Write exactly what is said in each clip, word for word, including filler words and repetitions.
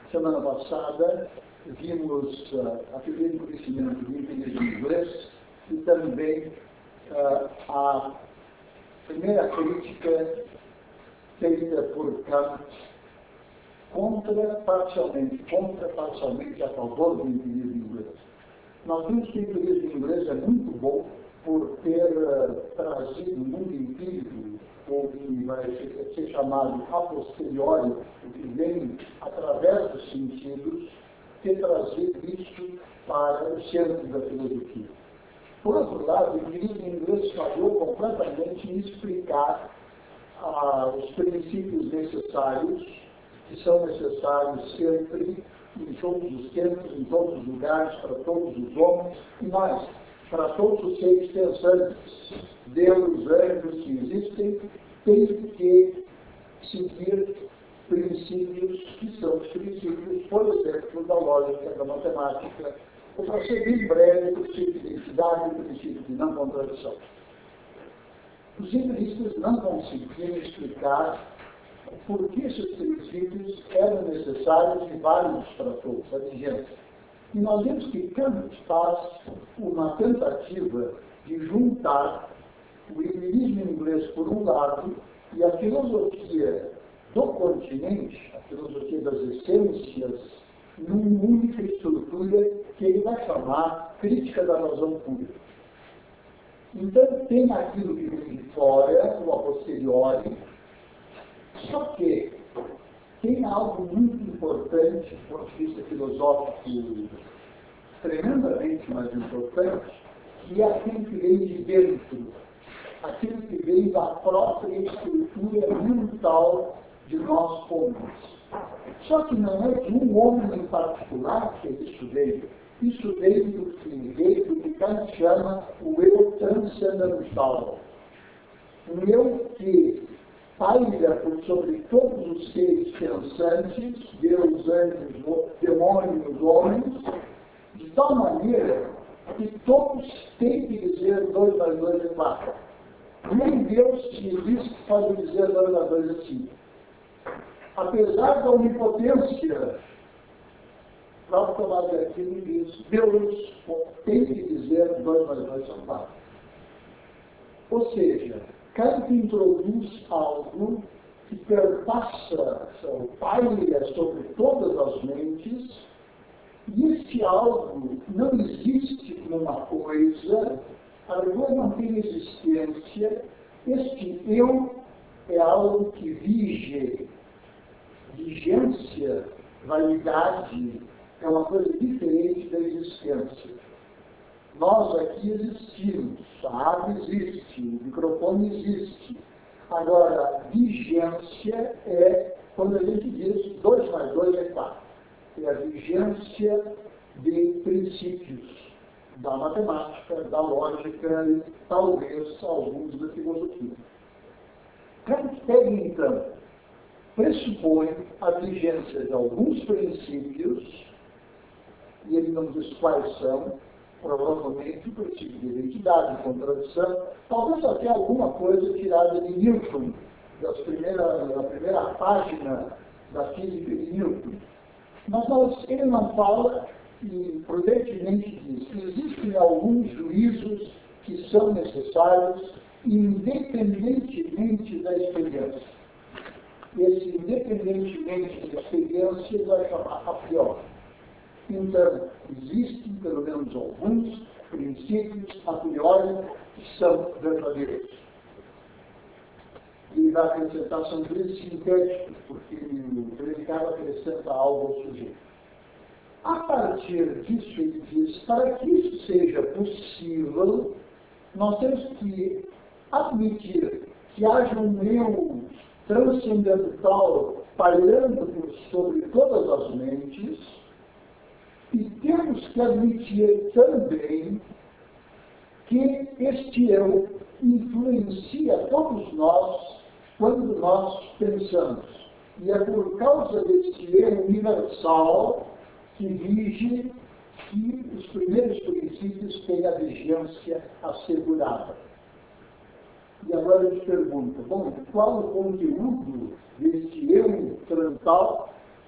semana passada, vimos uh, a teoria do conhecimento do empirismo inglês e também uh, a primeira crítica feita por Kant contra parcialmente, contra parcialmente a favor do empirismo inglês. Nós vimos que o empirismo inglês é muito bom por ter uh, trazido o mundo empírico, ou que vai ser, ser chamado a posteriori, o que vem através dos sentidos, ter trazido isso para o centro da filosofia. Por outro lado, o empirismo inglês falhou completamente em explicar ah, os princípios necessários, que são necessários sempre, em todos os tempos, em todos os lugares, para todos os homens, e mais, para todos os seres pensantes. Deus, anjos que existem, tem que seguir princípios que são os princípios, por exemplo, da lógica, da matemática, ou para ser bem breve, o princípio de identidade e o princípio de não contradição. Os empiristas não conseguiram explicar por que esses princípios eram necessários e válidos para todos, a vigência. E nós vemos que Kant faz uma tentativa de juntar o empirismo inglês por um lado e a filosofia do continente, a filosofia das essências, numa única estrutura que ele vai chamar crítica da razão pura. Então tem aquilo que vem de fora, o a posteriori, só que tem algo muito importante do ponto de vista filosófico, tremendamente mais importante, que é aquilo que vem de dentro, aquilo que vem da própria estrutura mental de nós homens. Só que não é de um homem em particular que isso veio. Isso veio do que veio do que Kant chama o eu transcendental. Um eu que paira por sobre todos os seres pensantes, Deus, anjos, demônios, homens, de tal maneira que todos têm que dizer dois mais dois é quatro. Nem Deus, se existe, pode dizer dois mais dois é cinco. Apesar da onipotência, o próprio Tomás de Aquino diz, Deus tem que dizer dois mais dois são quatro. Ou seja, Kant introduz algo que perpassa, ou paira sobre todas as mentes, e esse algo não existe como uma coisa, a rigor não tem existência, este eu é algo que vige, vigência, validade, é uma coisa diferente da existência. Nós aqui existimos, a água existe, o microfone existe. Agora, vigência é quando a gente diz dois mais dois é quatro. É a vigência de princípios da matemática, da lógica e talvez alguns da filosofia. Kant pega, então, pressupõe a vigência de alguns princípios, e ele não diz quais são, provavelmente o princípio de identidade, de contradição, talvez até alguma coisa tirada de Newton, das primeira, da primeira página da física de Newton. Mas nós, ele não fala, e prudentemente diz que existem alguns juízos que são necessários independentemente da experiência. Esse independentemente da experiência ele vai chamar a priori. Então, existem pelo menos alguns princípios a priori que são verdadeiros. E vai acrescentar, são três sintéticos, porque o predicado acrescenta algo ao sujeito. A partir disso, ele diz, para que isso seja possível, nós temos que admitir que haja um eu transcendental pairando por sobre todas as mentes, e temos que admitir também que este eu influencia todos nós quando nós pensamos. E é por causa deste eu universal que vige que os primeiros princípios têm a vigência assegurada. E agora eu te pergunto, bom, qual o conteúdo deste eu transcendental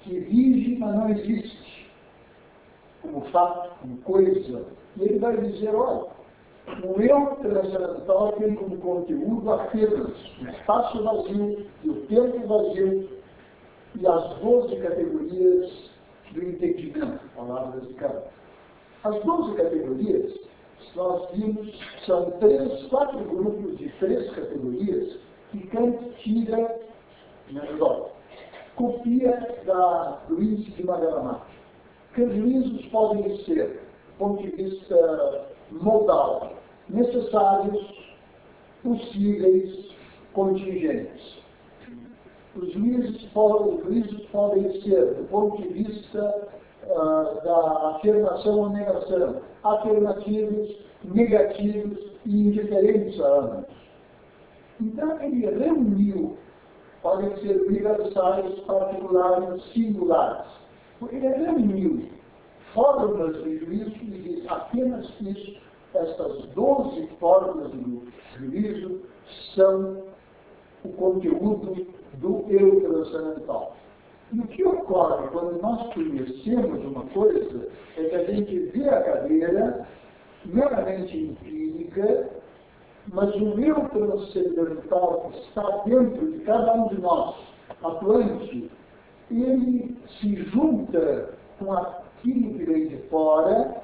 que vige, mas não existe, como fato, como coisa. E ele vai dizer, olha, o eu transcendental tem como conteúdo apenas o espaço vazio e o tempo vazio e as doze categorias do entendimento, palavras de Kant. As doze categorias, nós vimos, são três, quatro grupos de três categorias que Kant tira, melhor, copia da, do índice de Magalhães. Que os juízos podem ser, do ponto de vista modal, necessários, possíveis, contingentes. Os juízes podem, os juízos podem ser, do ponto de vista uh, da afirmação ou negação, afirmativos, negativos e indiferentes a ambos. Então, ele reuniu, podem ser universais, particulares, singulares. Ele reuniu formas de juízo e diz apenas isso, estas doze formas de juízo são o conteúdo do eu transcendental. E o que ocorre quando nós conhecemos uma coisa é que a gente vê a cadeira meramente empírica, mas o eu transcendental que está dentro de cada um de nós, atuante, ele se junta com aquilo que vem de fora,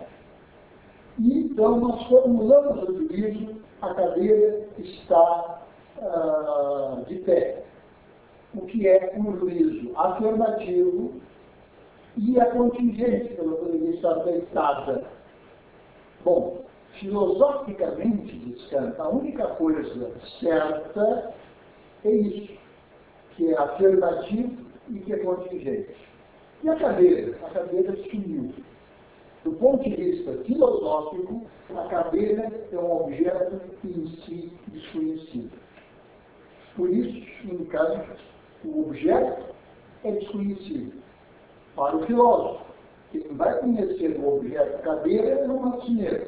e então nós formulamos o juízo, a cadeira está uh, de pé. O que é um juízo afirmativo e a contingente, pelo que ele está deitada. Bom, filosoficamente, diz Kant, a única coisa certa é isso, que é afirmativo e que é contingente. E a cadeira? A cadeira sumiu. Do ponto de vista filosófico, a cadeira é um objeto em si desconhecido. Por isso, em Kant, o objeto é desconhecido. Para o filósofo, quem vai conhecer o objeto cadeira é um marceneiro.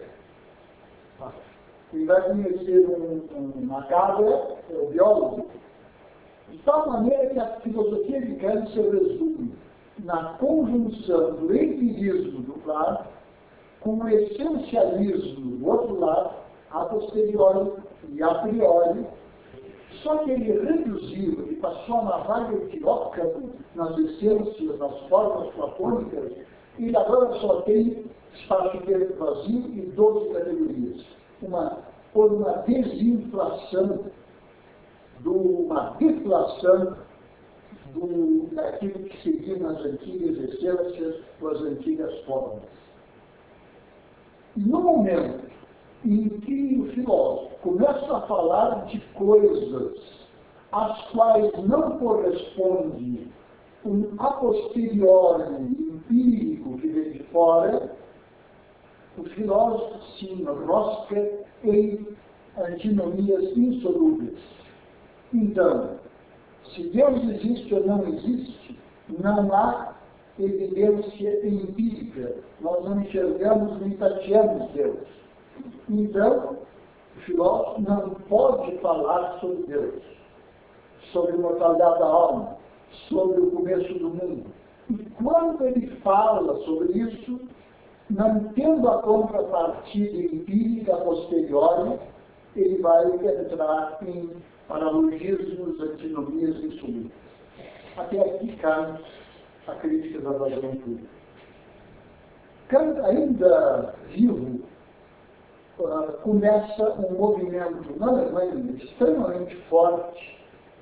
Quem vai conhecer um, um, uma cabra é o biólogo. De tal maneira que a filosofia de Kant se resume na conjunção do empirismo do lado com o essencialismo do outro lado, a posteriori e a priori, só que ele reduziu e passou a navalha equilópica nas essências, nas formas platônicas, e ele agora só tem espaço-tempo vazio e doze categorias. Uma, por uma desinflação, do, uma deflação do, daquilo que seguia nas antigas essências, das antigas formas. E no momento em que o filósofo começa a falar de coisas às quais não corresponde um a posteriori empírico que vem de fora, o filósofo se enrosca em antinomias insolúveis. Então, se Deus existe ou não existe, não há evidência empírica. Nós não enxergamos nem tateamos Deus. Então, o filósofo não pode falar sobre Deus, sobre a imortalidade da alma, sobre o começo do mundo. E quando ele fala sobre isso, não tendo a contrapartida empírica a posteriori, ele vai entrar em paralogismos, antinomias insolúveis. Até aqui Kant, a crítica da razão pública. Kant, ainda vivo, uh, começa um movimento na Alemanha extremamente forte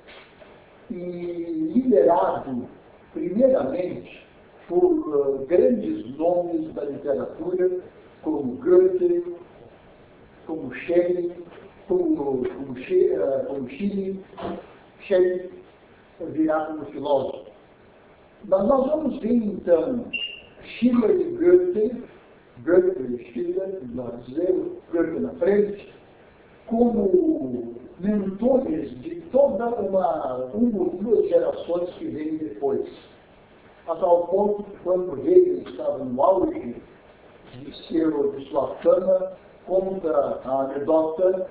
e liderado, primeiramente, por uh, grandes nomes da literatura, como Goethe, como Schelling, como, como, uh, como Schilling, Schelling virá como filósofo. Mas nós vamos ver, então, Schiller e Goethe, Goethe e Schiller, nós dizemos, Goethe na frente, como mentores de toda uma, uma ou duas gerações que vêm depois. A tal ponto que quando Hegel estava no auge de, seu, de sua fama, conta a anedota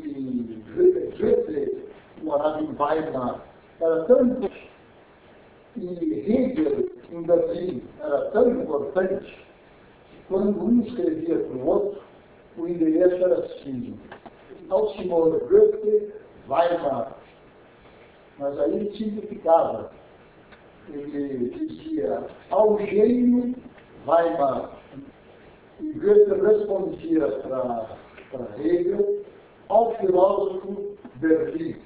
que Goethe morava em Weimar, era tão E Hegel, em Berlim, era tão importante que quando um escrevia para o outro, o endereço era assim: ao senhor Goethe, Weimar. Mas aí ele simplificava. Ele dizia ao gênio, Weimar. E Goethe respondia para Hegel, ao filósofo, Berlim.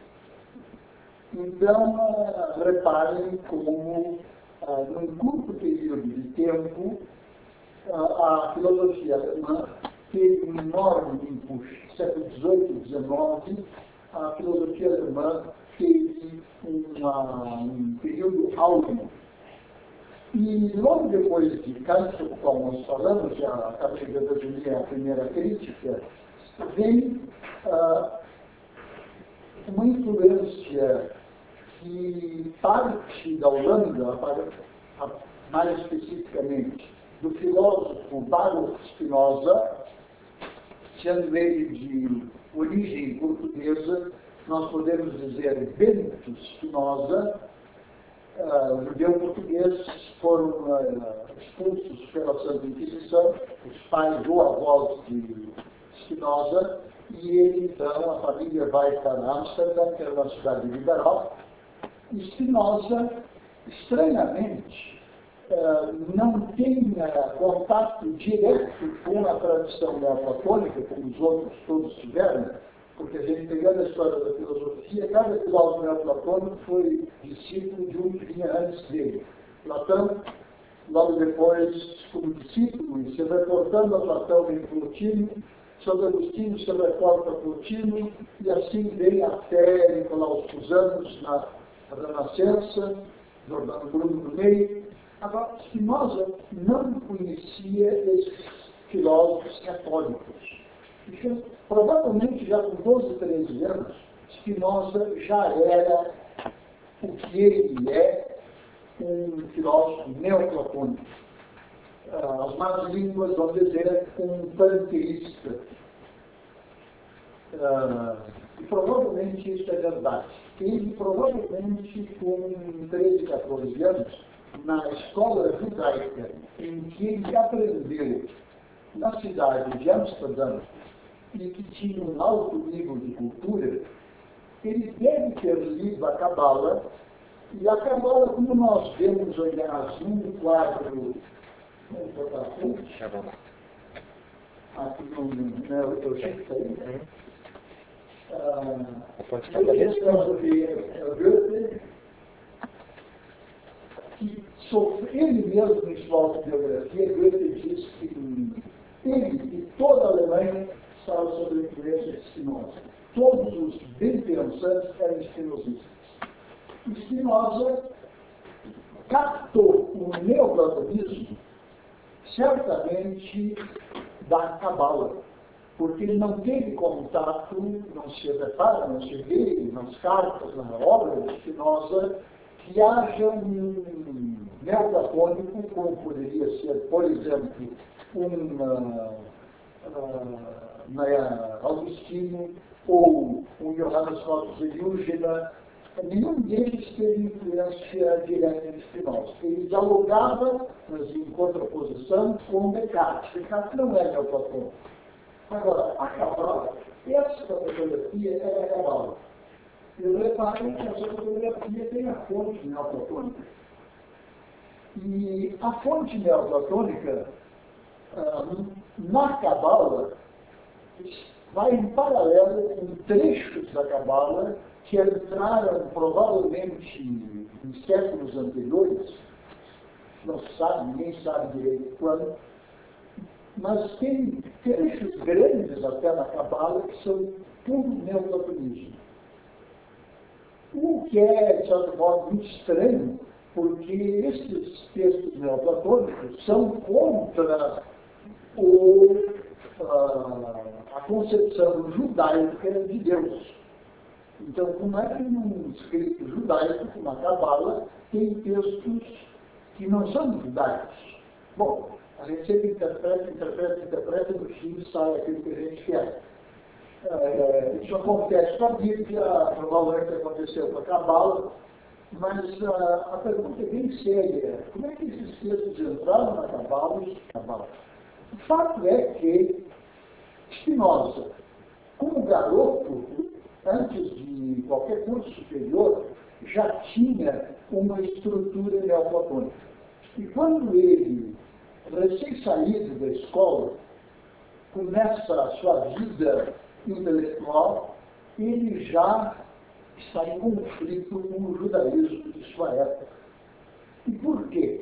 Então, uh, reparem como, uh, num curto período de tempo, uh, a filosofia alemã teve um enorme impulso. No século dezoito e dezenove, a filosofia alemã teve uma, um período áureo. E logo depois de Kant, do qual nós falamos, já acabei de resumir a primeira crítica, vem uh, uma influência que parte da Holanda, mais especificamente, do filósofo Baruch Spinoza, sendo ele de origem portuguesa, nós podemos dizer Bento Spinoza, uh, judeu português, foram uh, expulsos pela Santa Inquisição, os pais ou avós de Spinoza, e ele, então, a família vai para Amsterdã, que é uma cidade liberal. E Spinoza, estranhamente, não tem contato direto com a tradição neoplatônica, como os outros todos tiveram, porque a gente, pegando a história da filosofia, cada filósofo neoplatônico foi discípulo de um que vinha antes dele. Platão, logo depois, como discípulo, e se reportando a Platão em Plotino, Santo Agostinho se reporta a Plotino, e assim vem até Nicolau Cusanos na Renascença, Jordano Bruno do meio. Agora, Spinoza não conhecia esses filósofos católicos. Então, provavelmente, já com doze, treze anos, Spinoza já era o que ele é, um filósofo neoplatônico. As más línguas vão dizer um panteísta. Uh, e provavelmente isso é verdade. Ele provavelmente com treze, quatorze anos, na escola judaica, em que ele aprendeu na cidade de Amsterdã, e que tinha um alto nível de cultura, ele deve ter lido a Cabala, e a Cabala, como nós vemos, aliás, num quadro. Vamos botar a fonte. Aqui no, no, eu sei que está aí. A fonte cabalista. Goethe, que ele mesmo, em sua autobiografia, Goethe diz que ele e toda a Alemanha estavam sob a influência de Spinoza. Todos os bem-pensantes eram espinosistas. Spinoza captou o neoplatonismo certamente da Cabala, porque ele não teve contato, não se repara, não se vê nas cartas, na obra de Spinoza, que haja um neoplatônico, como poderia ser, por exemplo, um uh, uh, Augustino ou um Johannes Rotos Eliúgena. Nenhum deles teve influência direta de Spinoza. Ele dialogava, mas em contraposição, com Descartes. Descartes não é neoplatônico. Agora, a Cabala, essa fotografia é a Cabala. E reparem que essa fotografia tem a fonte neoplatônica. E a fonte neoplatônica, na Cabala, vai em paralelo com trechos da Cabala que entraram provavelmente em séculos anteriores, não se sabe, ninguém sabe direito quando, mas tem trechos grandes até na Cabala que são puro neoplatonismo. O que é, de certo modo, muito estranho, porque esses textos neoplatônicos são contra o, a, a concepção judaica de Deus. Então, como é que num escrito judaico, como a Cabala, tem textos que não são judaicos? Bom, a gente sempre interpreta, interpreta, interpreta, e no fim sai aquilo que a gente quer. É, isso acontece com a Bíblia, provavelmente aconteceu com a Cabala, Mas uh, a pergunta é bem séria. Como é que esses textos entraram na Cabala e Cabala? O fato é que Spinoza, como garoto, antes de qualquer curso superior, já tinha uma estrutura neoplatônica. E quando ele, recém-saído da escola, começa a sua vida intelectual, ele já está em conflito com o judaísmo de sua época. E por quê?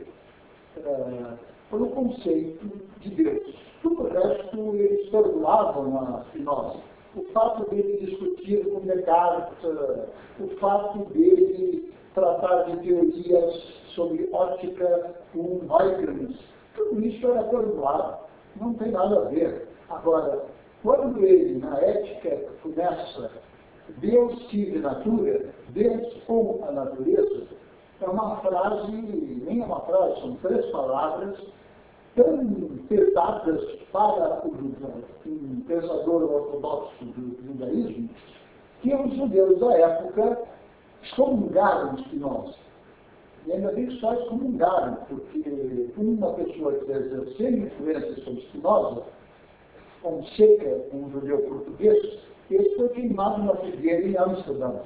Uh, pelo conceito de Deus. Tudo o resto eles perdoavam a Spinoza. O fato dele discutir com Descartes, o fato dele tratar de teorias sobre ótica com Huygens, tudo isso era perdoado, não tem nada a ver. Agora, quando ele, na ética, começa Deus tive natura, Deus com a natureza, é uma frase, nem é uma frase, são três palavras, tão pesadas para o um pensador ortodoxo do judaísmo, que os judeus da época excomungaram Spinoza. E ainda bem que só excomungaram, porque uma pessoa que exerceu influência sobre Spinoza, Fonseca, um judeu português, ele foi queimado na fogueira em Amsterdã.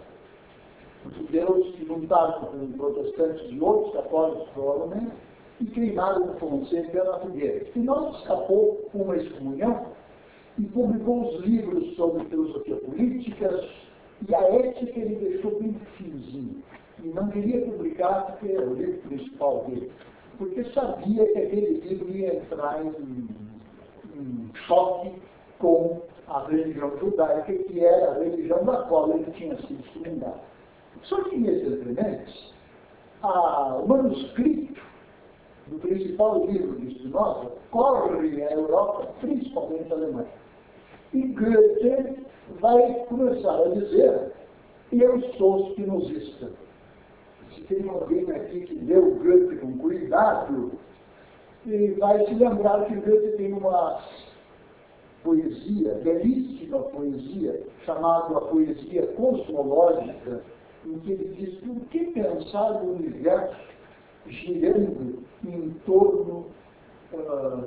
Os judeus se juntaram com protestantes e outros católicos, provavelmente, e queimaram Fonseca na fogueira. Spinoza escapou com uma excomunhão e publicou os livros sobre filosofia política e a ética ele deixou bem finzinho. E não queria publicar porque era o livro principal dele, porque sabia que aquele livro ia entrar em, em choque com a religião judaica, que era a religião da qual ele tinha sido excomungado. Só que, nesse entrementes, o manuscrito do principal livro de Spinoza corre a Europa, principalmente a Alemanha. E Goethe vai começar a dizer: eu sou spinozista. Se tem alguém aqui que leu Goethe com cuidado, e vai se lembrar que Goethe tem uma poesia, belíssima poesia, chamada a poesia cosmológica, em que ele diz: por que pensar no universo girando em torno uh,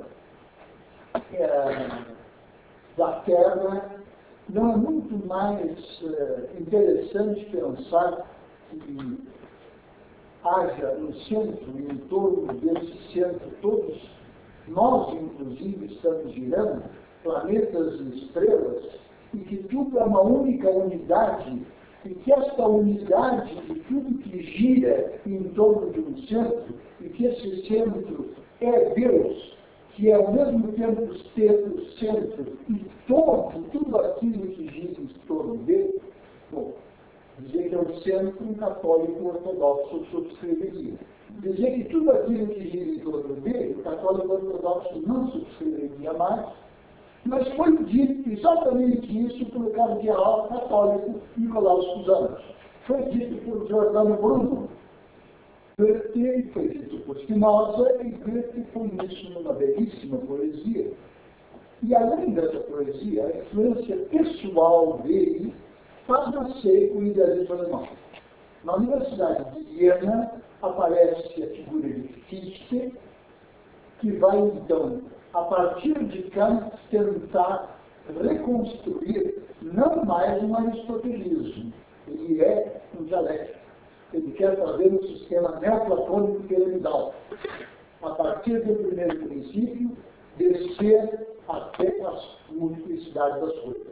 uh, da Terra? Não é muito mais uh, interessante pensar que haja um centro, e em torno desse centro todos nós, inclusive, estamos girando, planetas e estrelas, e que tudo é uma única unidade, e que esta unidade de tudo que gira em torno de um centro, e que esse centro é Deus, que é ao mesmo tempo o centro e todo, tudo aquilo que gira em torno dele. Bom, dizer que é o centro, um católico ortodoxo subscreveria. Dizer que tudo aquilo que gira em torno dele, o católico ortodoxo não subscreveria mais, mas foi dito exatamente isso pelo cardeal católico Nicolaus Cusanos. Foi dito por Giordano Bruno. Goethe foi dito por Spinoza, e Goethe foi isso numa belíssima poesia. E além dessa poesia, a influência pessoal dele faz nascer o idealismo alemão. Na Universidade de Viena aparece a figura de Fichte, que vai então, a partir de Kant, tentar reconstruir não mais um aristotelismo. Ele é um dialético. Ele quer fazer um sistema neoplatônico piramidal. A partir do primeiro princípio, descer até as multiplicidades das coisas.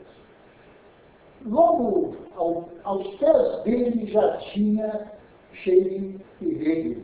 Logo, ao, aos pés dele já tinha Schelling e Hegel,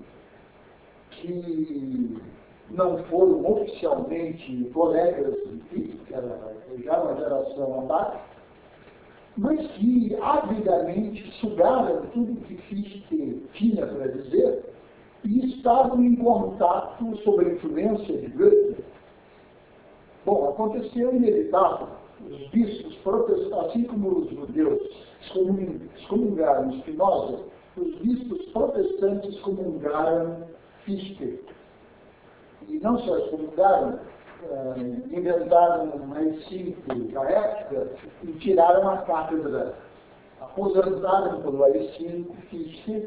que não foram oficialmente colegas de Fichte, que era já uma geração abaixo, mas que avidamente sugaram tudo que Fichte tinha para dizer e estavam em contato sob a influência de Goethe. Bom, aconteceu inevitável. Os bispos protestantes, assim como os judeus excomungaram Spinoza, os bispos protestantes excomungaram Fichte. E não só excomungaram, uh, inventaram um recinto da época e tiraram a cátedra. Aposentaram pelo A I cinco Fichte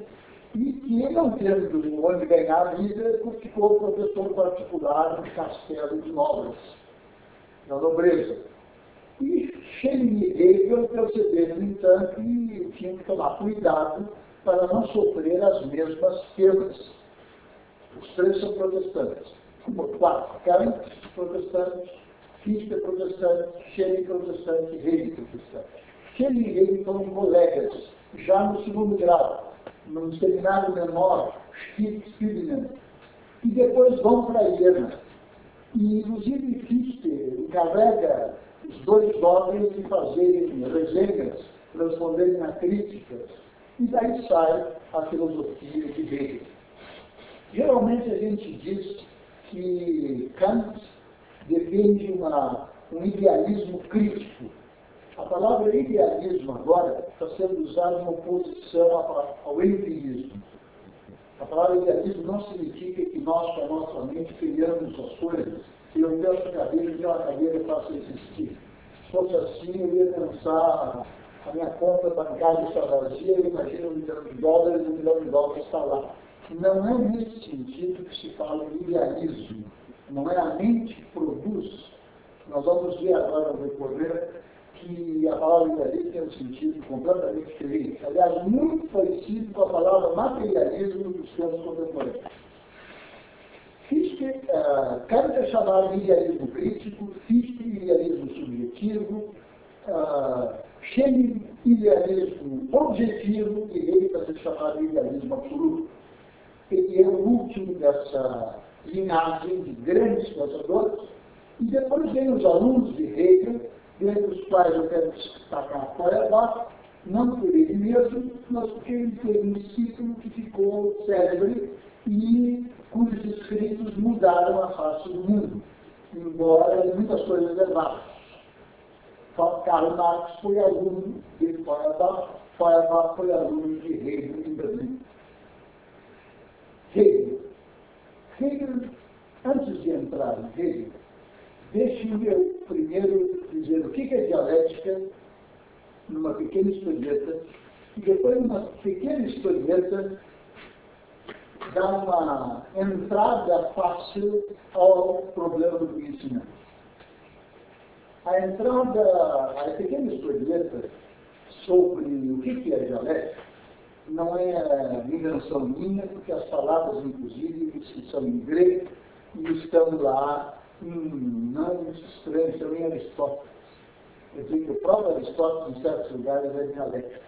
e que, não tendo onde ganhar a vida, ficou professor particular no Castelo de Nobres, na nobreza. E Schelling e Hegel perceberam, então, que tinham que tomar cuidado para não sofrer as mesmas penas. Os três são protestantes. Quatro, Kant, protestante, Fichte, protestante, Schelling, protestante, Hegel, protestante. Schelling e Hegel foram colegas, já no segundo grau, num seminário menor, Spidnen, e depois vão para Iena. E, inclusive, Fichte encarrega os dois jovens de fazerem resenhas, responderem a críticas, e daí sai a filosofia de Hegel. Geralmente a gente diz que Kant defende uma, um idealismo crítico. A palavra idealismo agora está sendo usada em oposição ao empirismo. A palavra idealismo não significa que nós, com a nossa mente, criamos as coisas. Se eu penso a cadeira, eu a cadeira e faço existir. Se fosse assim, eu ia pensar, a minha conta bancária está vazia, eu imagino um milhão de dólares, um milhão de dólares está lá. Não é nesse sentido que se fala em idealismo. Não é a mente que produz. Nós vamos ver agora no decorrer que a palavra idealismo tem um sentido completamente diferente. Aliás, muito parecido com a palavra materialismo dos tempos contemporâneos. Fichte, uh, Kant é chamado de idealismo crítico, Fichte idealismo subjetivo, uh, Schelling idealismo objetivo e Hegel é chamado de idealismo absoluto. Ele é o último dessa linhagem de grandes pensadores, e depois vem os alunos de Hegel, dentre os quais eu quero destacar Feuerbach, não por ele mesmo, mas porque ele teve um discípulo que ficou célebre e cujos escritos mudaram a face do mundo, embora muitas coisas erradas. Karl Marx foi aluno de Feuerbach, Feuerbach foi aluno de Hegel em Berlim. Hegel. Hegel, antes de entrar em Hegel, deixe-me eu primeiro dizer o que é dialética numa pequena historieta, e depois numa pequena historieta dá uma entrada fácil ao problema do conhecimento. A entrada, a pequena historieta sobre o que é dialética não é invenção minha, porque as palavras, inclusive, são em grego e estão lá, hum, não estranhos, estão em Aristóteles. Eu digo que o próprio Aristóteles, em certos lugares, é dialética.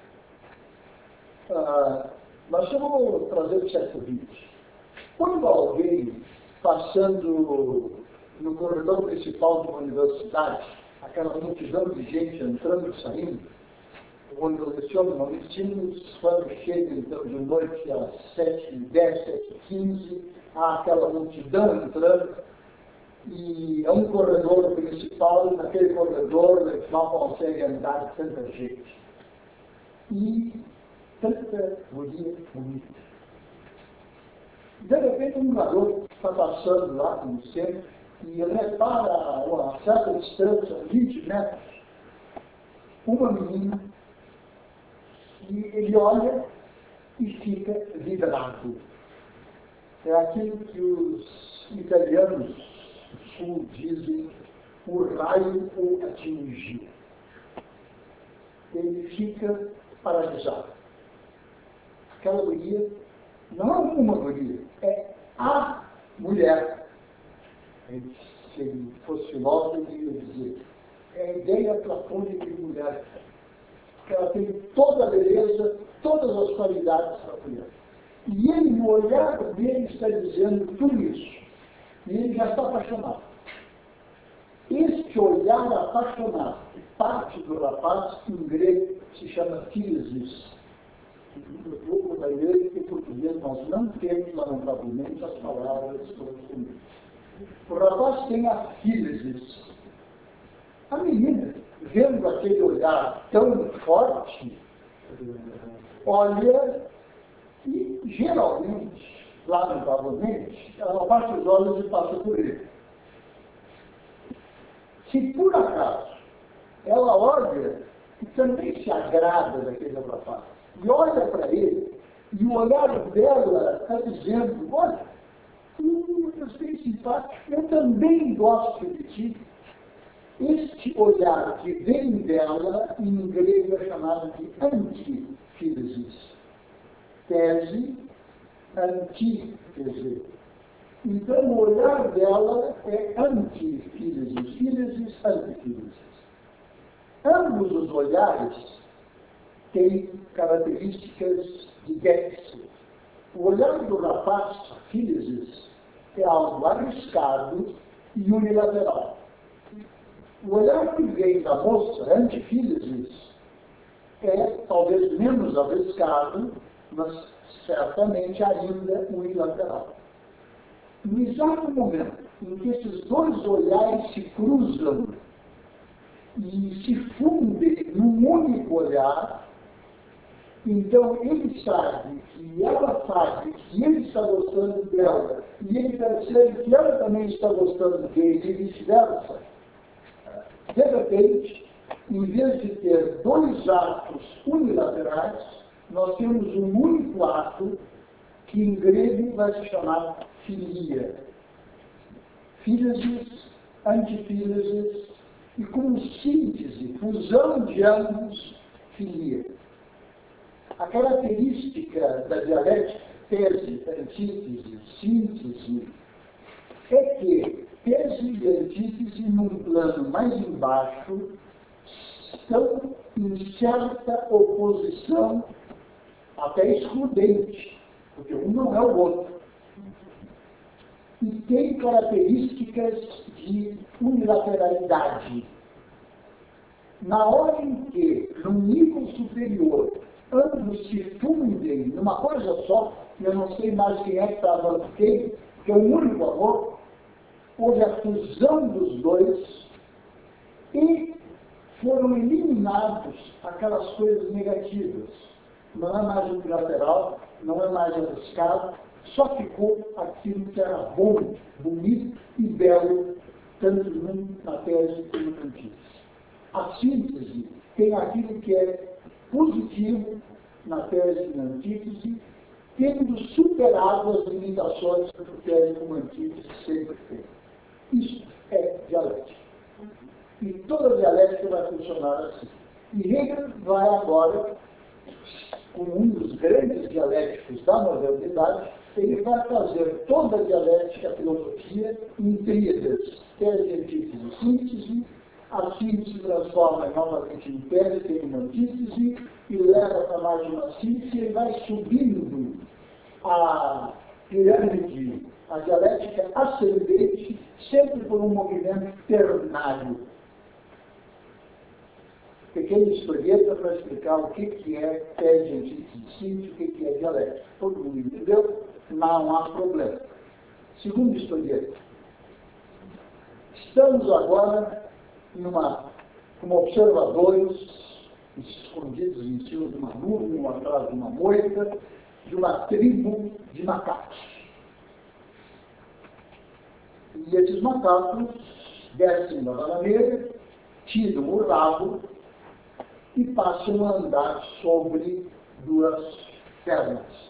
Ah, mas eu vou trazer o século vinte. Quando alguém, passando no corredor principal de uma universidade, aquela multidão de gente entrando e saindo, onde eu leciono, normalmente tínhamos, quando chega então de noite às sete e dez, sete e quinze, há aquela multidão entrando, e é um corredor principal, e naquele corredor eles não conseguem andar tanta gente. E tanta guria bonita. De repente um garoto está passando lá, como sempre, e repara a uma certa distância, vinte metros, uma menina, e ele olha e fica vidrado. É aquilo que os italianos do sul dizem, o raio o atingiu. Ele fica paralisado. Aquela guria não é uma guria, é a mulher. Se ele fosse filósofo, ele ia dizer, é a ideia platônica de mulher. Porque ela tem toda a beleza, todas as qualidades da mulher. E ele, no olhar dele, está dizendo tudo isso. E ele já está apaixonado. Este olhar apaixonado, parte do rapaz, em grego, se chama filesis. Eu vou para ele que em português nós não temos, lamentavelmente, as palavras todas comigo. O rapaz tem a filesis. A menina, vendo aquele olhar tão forte, olha e, geralmente, lamentavelmente, ela baixa os olhos e passa por ele. Se por acaso ela olha e também se agrada daquele rapaz, e olha para ele, E o olhar dela está dizendo, olha, tu é bem simpático, eu também gosto de ti. Este olhar que vem dela, em grego é chamado de antífilesis. Tese, antítese. Então, o olhar dela é antífilesis, filesis, antífilesis. Ambos os olhares têm características de Goethe. O olhar do rapaz, filesis, é algo arriscado e unilateral. O olhar que vem da moça, antifilesis, é talvez menos arriscado, mas certamente ainda unilateral. No exato momento em que esses dois olhares se cruzam e se fundem num único olhar, então ele sabe que ela sabe que ele está gostando dela, e ele percebe que ela também está gostando dele, e vice-versa. De repente, em vez de ter dois atos unilaterais, nós temos um único ato que em grego vai se chamar filia. Filesis, antifilesis, e como síntese, fusão de ambos, filia. A característica da dialética, tese, antítese, síntese, é que tese e antítese, num plano mais embaixo, estão em certa oposição, até excludente, porque um não é o outro. E tem características de unilateralidade. Na hora em que, no nível superior, ambos se fundem numa coisa só, eu não sei mais quem é que está falando quem, que é um único amor, houve a fusão dos dois e foram eliminados aquelas coisas negativas. Não é mais unilateral, não é mais arriscado, só ficou aquilo que era bom, bonito e belo, tanto na tese como na antítese. A síntese tem aquilo que é positivo na tese e na antítese, tendo superado as limitações que a tese como antítese sempre tem. Isso é dialética. E toda dialética vai funcionar assim. E Hegel vai agora, como um dos grandes dialéticos da modernidade, ele vai fazer toda a dialética, a filosofia, em tríades: tese, antítese e síntese. A síntese transforma novamente em tese, tem uma antítese, e leva para mais uma síntese, e vai subindo a pirâmide, a dialética ascendente, sempre por um movimento ternário. Pequena historieta para explicar o que, que é tese, antítese e síntese, o que, que é dialética. Todo mundo entendeu? Não há problema. Segunda historieta. Estamos agora numa, como observadores, escondidos em cima de uma nuvem, um atrás de uma moita, de uma tribo de macacos. E esses macacos descem da bananeira, tiram o rabo e passam a andar sobre duas pernas.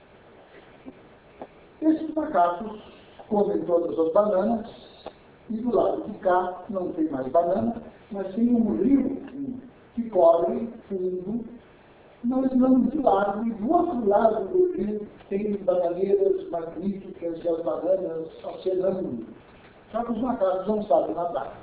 Esses macacos comem todas as bananas, e do lado de cá não tem mais banana, mas tem um rio que corre fundo, mas não de lado, e do outro lado do rio tem bananeiras magníficas e as bananas acenando. Só que os macacos não sabem nadar.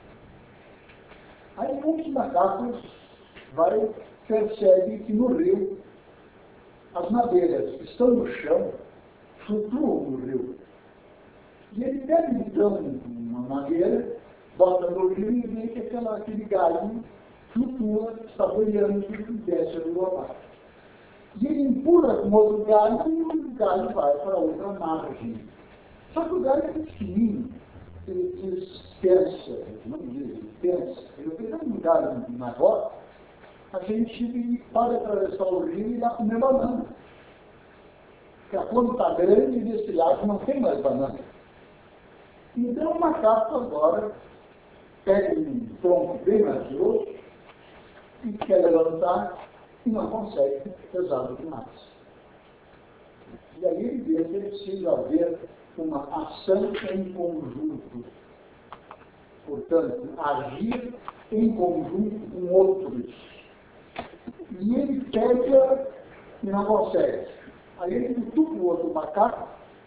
Aí um dos macacos vai, percebe que no rio as madeiras que estão no chão flutuam no rio. E ele pega então uma madeira, bota no rio e vê que aquela, aquele galho flutua, está boiando e desce do abaixo. E ele empurra com outro galho e o galho vai para outra margem. Só que o galho é pequenininho. Ele diz, pensa, não diz, ele pensa. Ele pega um galho maior, a gente pode atravessar o rio e ir lá comer banana. Porque quando está grande, nesse lago não tem mais banana. Então o macaco agora pega um tronco bem mais grosso e quer levantar e não consegue, pesado demais. E aí ele vê que é preciso haver uma ação em conjunto. Portanto, agir em conjunto com outros. E ele pega e não consegue. Aí ele cutuca o outro macaco.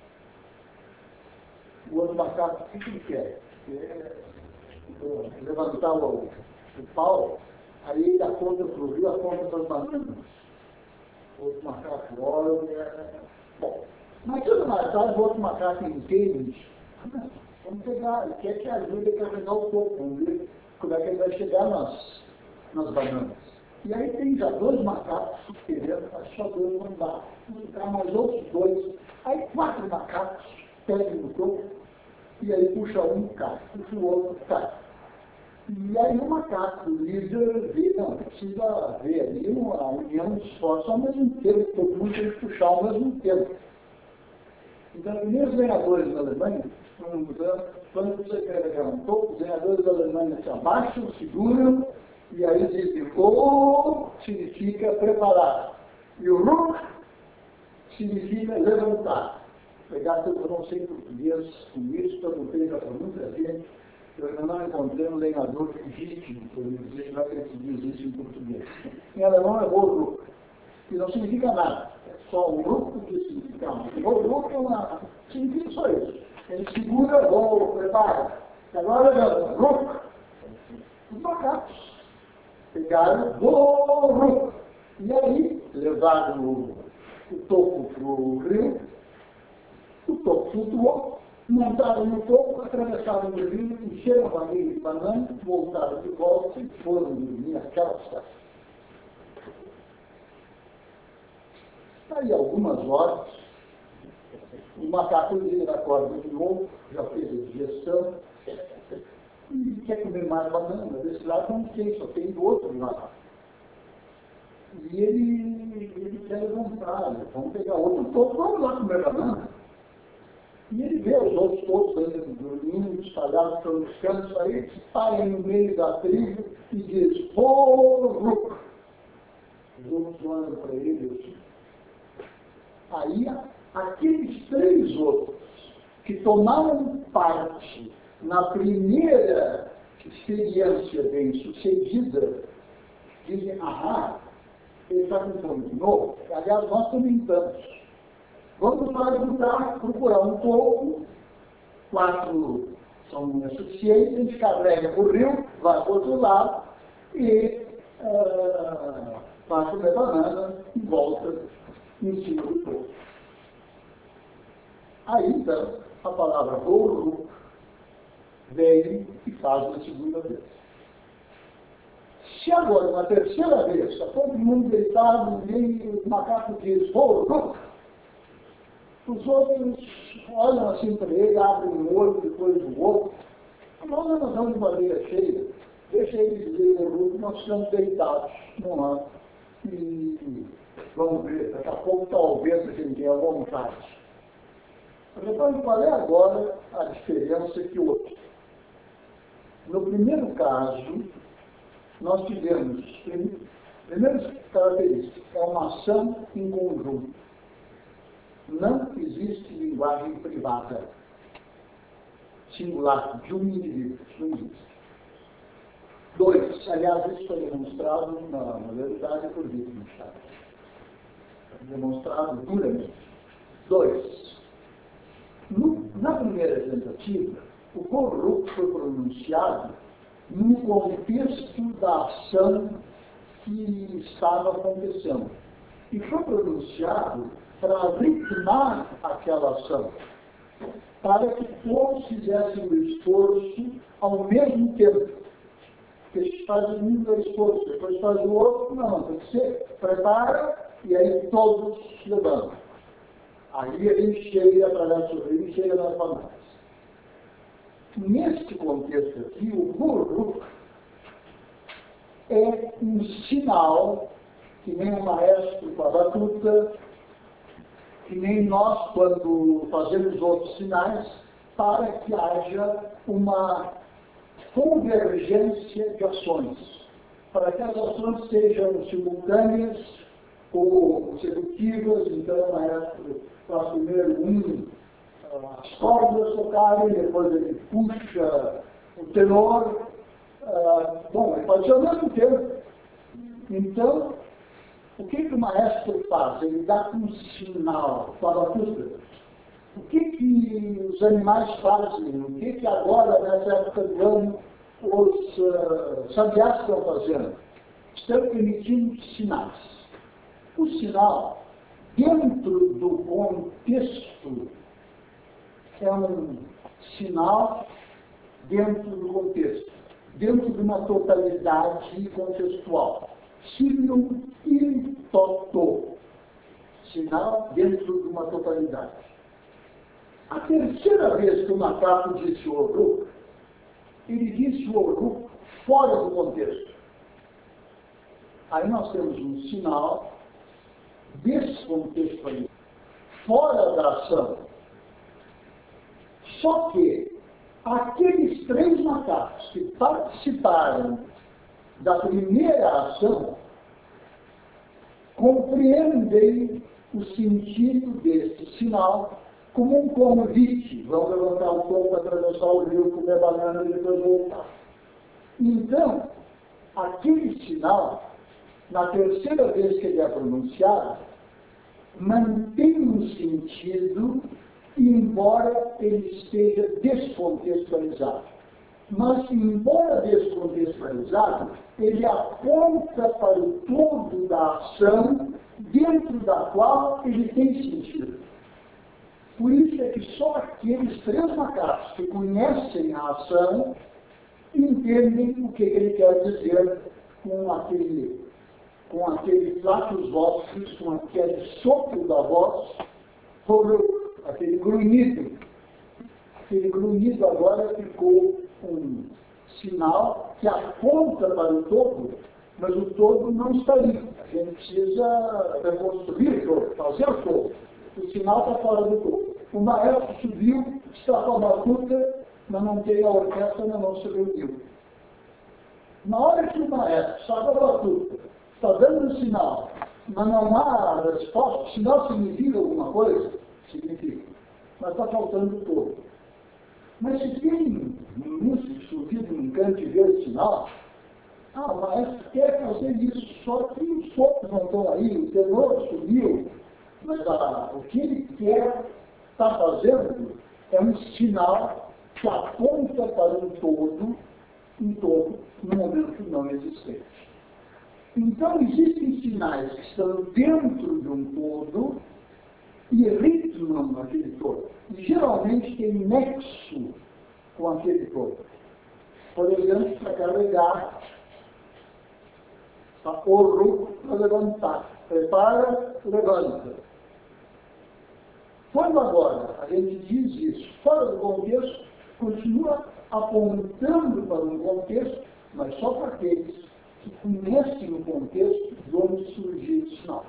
O outro macaco, o que ele quer? quer levantar o, o pau. Aí ele aponta para o rio, aponta para as bananas. O outro macaco olha. Bom, mas tudo mais tarde, o outro macaco entende. Vamos pegar, ele quer que ajude a carregar o corpo, vamos ver como é que ele vai chegar nas, nas bananas. E aí tem já dois macacos querendo, só dois não dá. Vão ficar mais outros dois. Aí quatro macacos pegam no corpo, e aí puxa um, cai, puxa o outro, cai. E aí o macaco, o líder, vê, não, precisa haver ali uma união de esforços ao mesmo tempo, todo mundo tem que puxar ao mesmo tempo. Então, os ganhadores da Alemanha, quando você quer um pouco, os ganhadores da Alemanha se abaixam, seguram, e aí dizem, o significa preparar, e o ruk significa levantar. Pegar tudo, eu não sei português com isso, eu não tenho para muita gente, eu ainda não encontrei um lenhador legítimo, por dizer como é que se diz isso em português. Em alemão é ruk, que não significa nada. Só o grupo que significa um. O grupo é uma... significa só isso. Ele segura, vou, prepara. Agora, grupo. Os macacos pegaram, vou, grupo. E aí, levaram o, o topo para o rio, o topo flutuou, montaram no topo, atravessaram o rio, encheram a barriga de banana, voltaram de volta e foram dormir naquela estação. Aí, algumas horas, o macaco ele acorda de novo, já fez a digestão, e quer comer mais banana. Desse lado não tem, só tem do outro lado. E ele, ele quer levantar, vamos pegar outro topo, vamos lá comer banana. E ele vê os outros todos ainda dormindo, espalhados pelos cantos, aí ele para no meio da tribo e diz, ô, Ruk! Os outros olham para ele assim. Aí, aqueles três outros que tomaram parte na primeira experiência bem sucedida, dizem, ah, ele está com fome de novo. Aliás, nós também estamos. Vamos lá ajudar, procurar um pouco, quatro são suficientes, a gente carrega para o rio, vai para o outro lado e uh, vai comer banana e volta em cima do povo. Aí, então, a palavra Ruk veio e faz na segunda vez. Se agora, na terceira vez, está todo mundo deitado e o macaco diz, Ruk, os outros olham assim para ele, abrem um olho depois do outro. Nós não estamos de barriga cheia. Deixa eles dizerem Ruk, nós estamos deitados no ar. E vamos ver, daqui a pouco talvez a gente tenha vontade. Então, qual é agora a diferença que houve? No primeiro caso, nós tivemos, primeiras características, é uma ação em conjunto. Não existe linguagem privada, singular, de um indivíduo, não existe. Dois, aliás, isso foi demonstrado na, na verdade por Wittgenstein. Demonstrado duramente. Dois, no, na primeira tentativa, o Ruk foi pronunciado no contexto da ação que estava acontecendo. E foi pronunciado para ritmar aquela ação, para que todos fizessem o esforço ao mesmo tempo. Porque se faz um esforço, depois faz o outro, não, tem que ser, prepara, e aí todos levantam. Aí a gente chega através do rio e chega nas bananas. Neste contexto aqui, o Ruk é um sinal, que nem o maestro com a batuta, que nem nós, quando fazemos outros sinais, para que haja uma convergência de ações, para que as ações sejam simultâneas, consecutivas, então o maestro faz primeiro um, as cordas tocarem, depois ele puxa o tenor, uh, bom, ele pode ser ao mesmo tempo. Então, o que, que o maestro faz? Ele dá um sinal com a batuta. O que, que os animais fazem? O que, que agora, nessa época do ano, os uh, sabiás estão fazendo? Estão emitindo sinais. O sinal, dentro do contexto, é um sinal dentro do contexto, dentro de uma totalidade contextual. Signum in toto. Sinal dentro de uma totalidade. A terceira vez que o macaco disse o Oruk, ele disse o Oruk fora do contexto. Aí nós temos um sinal descontextualizado, fora da ação. Só que aqueles três macacos que participaram da primeira ação compreendem o sentido desse sinal como um convite. Vão levantar um pouco, atravessar o rio, comer banana e depois voltar. Então, aquele sinal, na terceira vez que ele é pronunciado, mantém um sentido, embora ele esteja descontextualizado. Mas, embora descontextualizado, ele aponta para o todo da ação, dentro da qual ele tem sentido. Por isso é que só aqueles três macacos que conhecem a ação entendem o que ele quer dizer com aquele, com aquele flatus vocis, com aquele sopro da voz, sobre aquele grunhido. Aquele grunhido agora ficou um sinal que aponta para o todo, mas o todo não está ali. A gente precisa reconstruir o todo, fazer o todo. O sinal está fora do todo. O maestro subiu, está com a batuta, mas não tem a orquestra, ainda não se reuniu. Na hora que o maestro está com a batuta, está dando um sinal, mas não há resposta, o sinal significa alguma coisa? Significa. Mas está faltando o todo. Mas se tem um músico subido num canto e vê o sinal, ah, o maestro quer fazer isso, só que os sopros não estão aí, o tenor subiu, mas ah, o que ele quer estar fazendo é um sinal que aponta para um todo, um todo, no momento não existente. Então, existem sinais que estão dentro de um todo e ritmam aquele todo. E geralmente tem nexo com aquele todo. Por exemplo, para carregar, para orro, para levantar. Prepara, levanta. Quando agora a gente diz isso fora do contexto, continua apontando para um contexto, mas só para aqueles que conhecem o contexto de onde surgiu o sinal.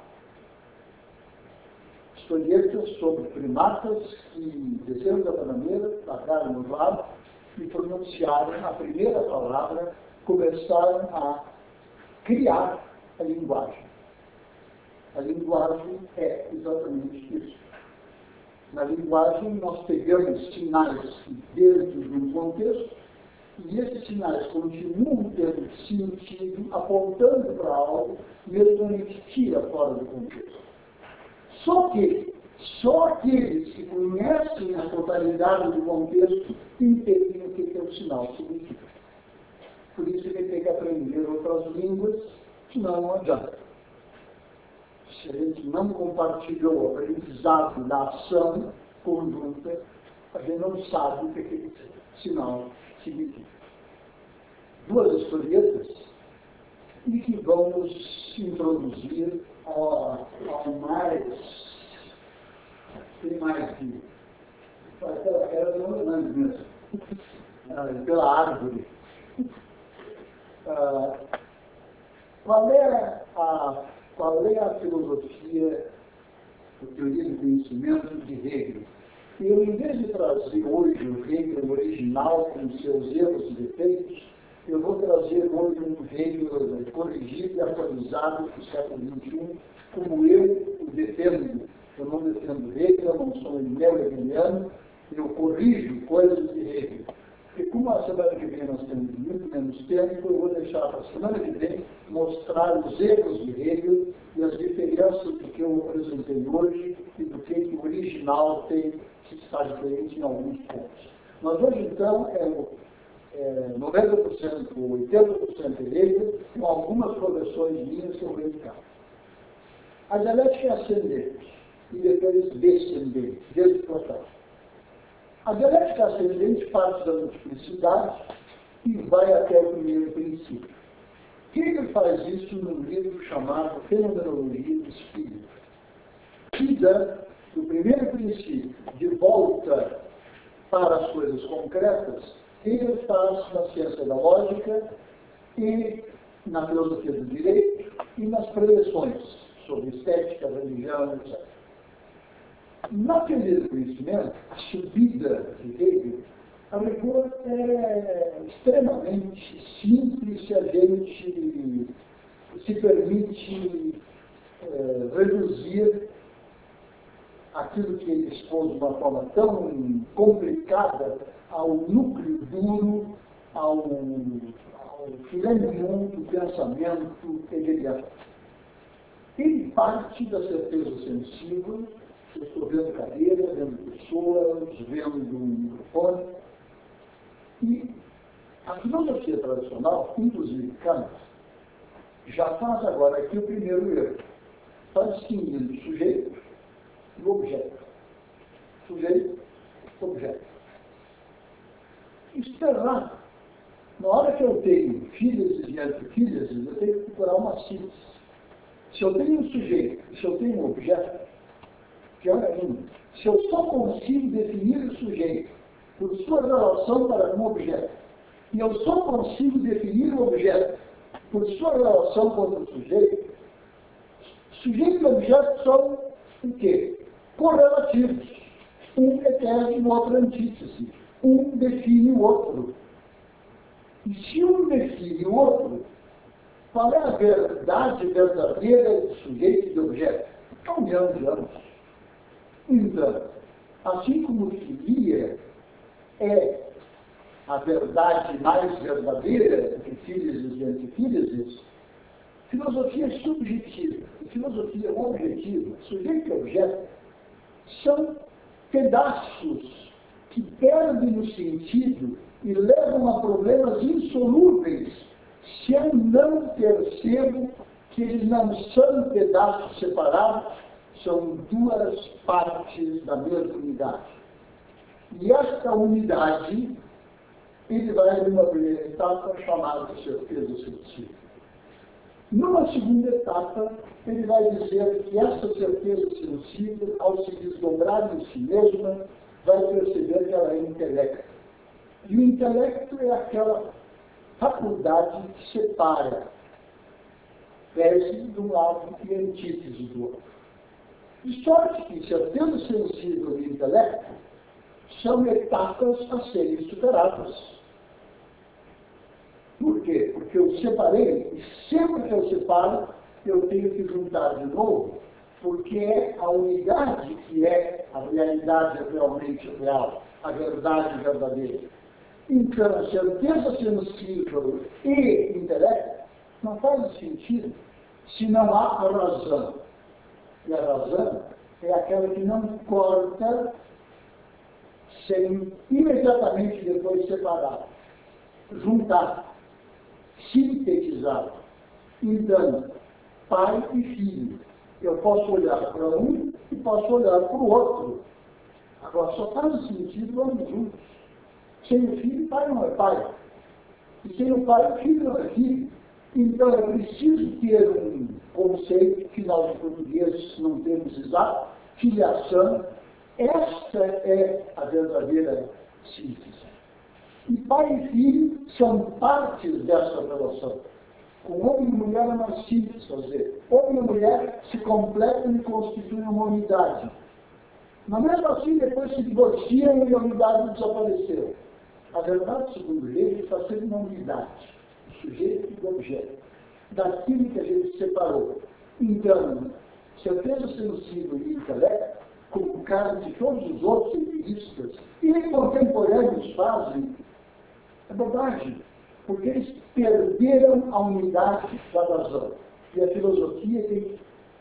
Historietas sobre primatas que desceram da bananeira, tacaram no lado e pronunciaram a primeira palavra, começaram a criar a linguagem. A linguagem é exatamente isso. Na linguagem, nós pegamos sinais dentro de um contexto e esses sinais continuam tendo sentido, apontando para algo, mesmo a gente tira fora do contexto. Só que só aqueles que conhecem a totalidade do contexto entendem o que é o sinal significa. Por isso ele tem que aprender outras línguas, senão não adianta. Se a gente não compartilhou o aprendizado da ação conjunta, a gente não sabe o que aquele sinal significa. Duas historietas e que vamos introduzir ao, ao mais, tem mais de, era pelo menos mesmo, pela árvore. Ah, qual é a Qual é a filosofia, a teoria do conhecimento de Hegel? Eu, em vez de trazer hoje o Hegel original com seus erros e defeitos, eu vou trazer hoje um reino corrigido e atualizado do século vinte e um, como eu o defendo. Eu não defendo Hegel, eu não sou neo-hegeliano, eu corrijo coisas de Hegel. E como a semana que vem nós temos muito menos tempo, eu vou deixar para a semana que vem mostrar os erros de Hegel e as diferenças do que eu apresentei hoje e do que o original tem que está diferente em alguns pontos. Mas hoje, então, é, é noventa por cento, oitenta por cento Hegel, com algumas correções minhas que eu vou indicar. A dialética é ascendente e depois descendente, desprotável. A dialética ascendente parte da multiplicidade e vai até o primeiro princípio. Hegel faz isso num livro chamado Fenomenologia do Espírito, que dá do primeiro princípio de volta para as coisas concretas. Hegel faz na ciência da lógica e na filosofia do direito e nas preleções sobre estética, religião, etcétera. Na teoria do conhecimento, a subida de Hegel, a rigor é extremamente simples se a gente se permite é, reduzir aquilo que ele expôs de uma forma tão complicada ao núcleo duro, ao, ao filé mignon do pensamento hegeliano. Ele parte da certeza sensível. Eu estou vendo cadeira, vendo pessoas, vendo um microfone. E a filosofia tradicional, inclusive Kant, já faz agora aqui o primeiro erro. Está distinguindo o sujeito e o objeto. Sujeito, objeto. Isso está errado. Na hora que eu tenho filhas e antefilhas, eu tenho que procurar uma síntese. Se eu tenho um sujeito e se eu tenho um objeto, pior ainda, se eu só consigo definir o sujeito por sua relação para um objeto, e eu só consigo definir o objeto por sua relação com o sujeito, sujeito e objeto são o quê? Correlativos. Um pretende o outro antítese. Um define o outro. E se um define o outro, qual é a verdade verdadeira do sujeito e do objeto? Há um milhão de anos. Então, assim como filia é a verdade mais verdadeira do que fílises e antifílises, filosofia subjetiva e filosofia objetiva, sujeito e objeto, são pedaços que perdem o sentido e levam a problemas insolúveis se eu não percebo que eles não são pedaços separados, são duas partes da mesma unidade. E esta unidade, ele vai numa primeira etapa chamada certeza sensível. Numa segunda etapa, ele vai dizer que essa certeza sensível, ao se desdobrar em si mesma, vai perceber que ela é intelecto. E o intelecto é aquela faculdade que separa tese de um lado e antítese do outro. De sorte que certeza sensível e intelecto são etapas a serem superadas. Por quê? Porque eu separei, e sempre que eu separo, eu tenho que juntar de novo, porque é a unidade que é a realidade realmente real, a verdade verdadeira. Então, certeza sensível e intelecto não faz sentido se não há a razão. E a razão é aquela que não corta sem imediatamente depois separar, juntar, sintetizar. Então, pai e filho. Eu posso olhar para um e posso olhar para o outro. Agora, só faz sentido ambos juntos. Sem o filho, pai não é pai. E sem o pai, o filho não é filho. Então, é preciso ter um conceito que nós portugueses não temos exato, filiação. Esta é a verdadeira síntese. E pai e filho são partes dessa relação. Com homem e mulher é uma síntese, quer dizer, homem e mulher se completam e constituem uma unidade. Mas mesmo assim, depois se divorciam e a unidade desapareceu. A verdade, segundo ele, está sendo uma unidade, do sujeito e do objeto, daquilo que a gente separou. Então, certeza sensível e intelecto, como o caso de todos os outros empiristas e contemporâneos fazem, é bobagem, porque eles perderam a unidade da razão. E a filosofia tem que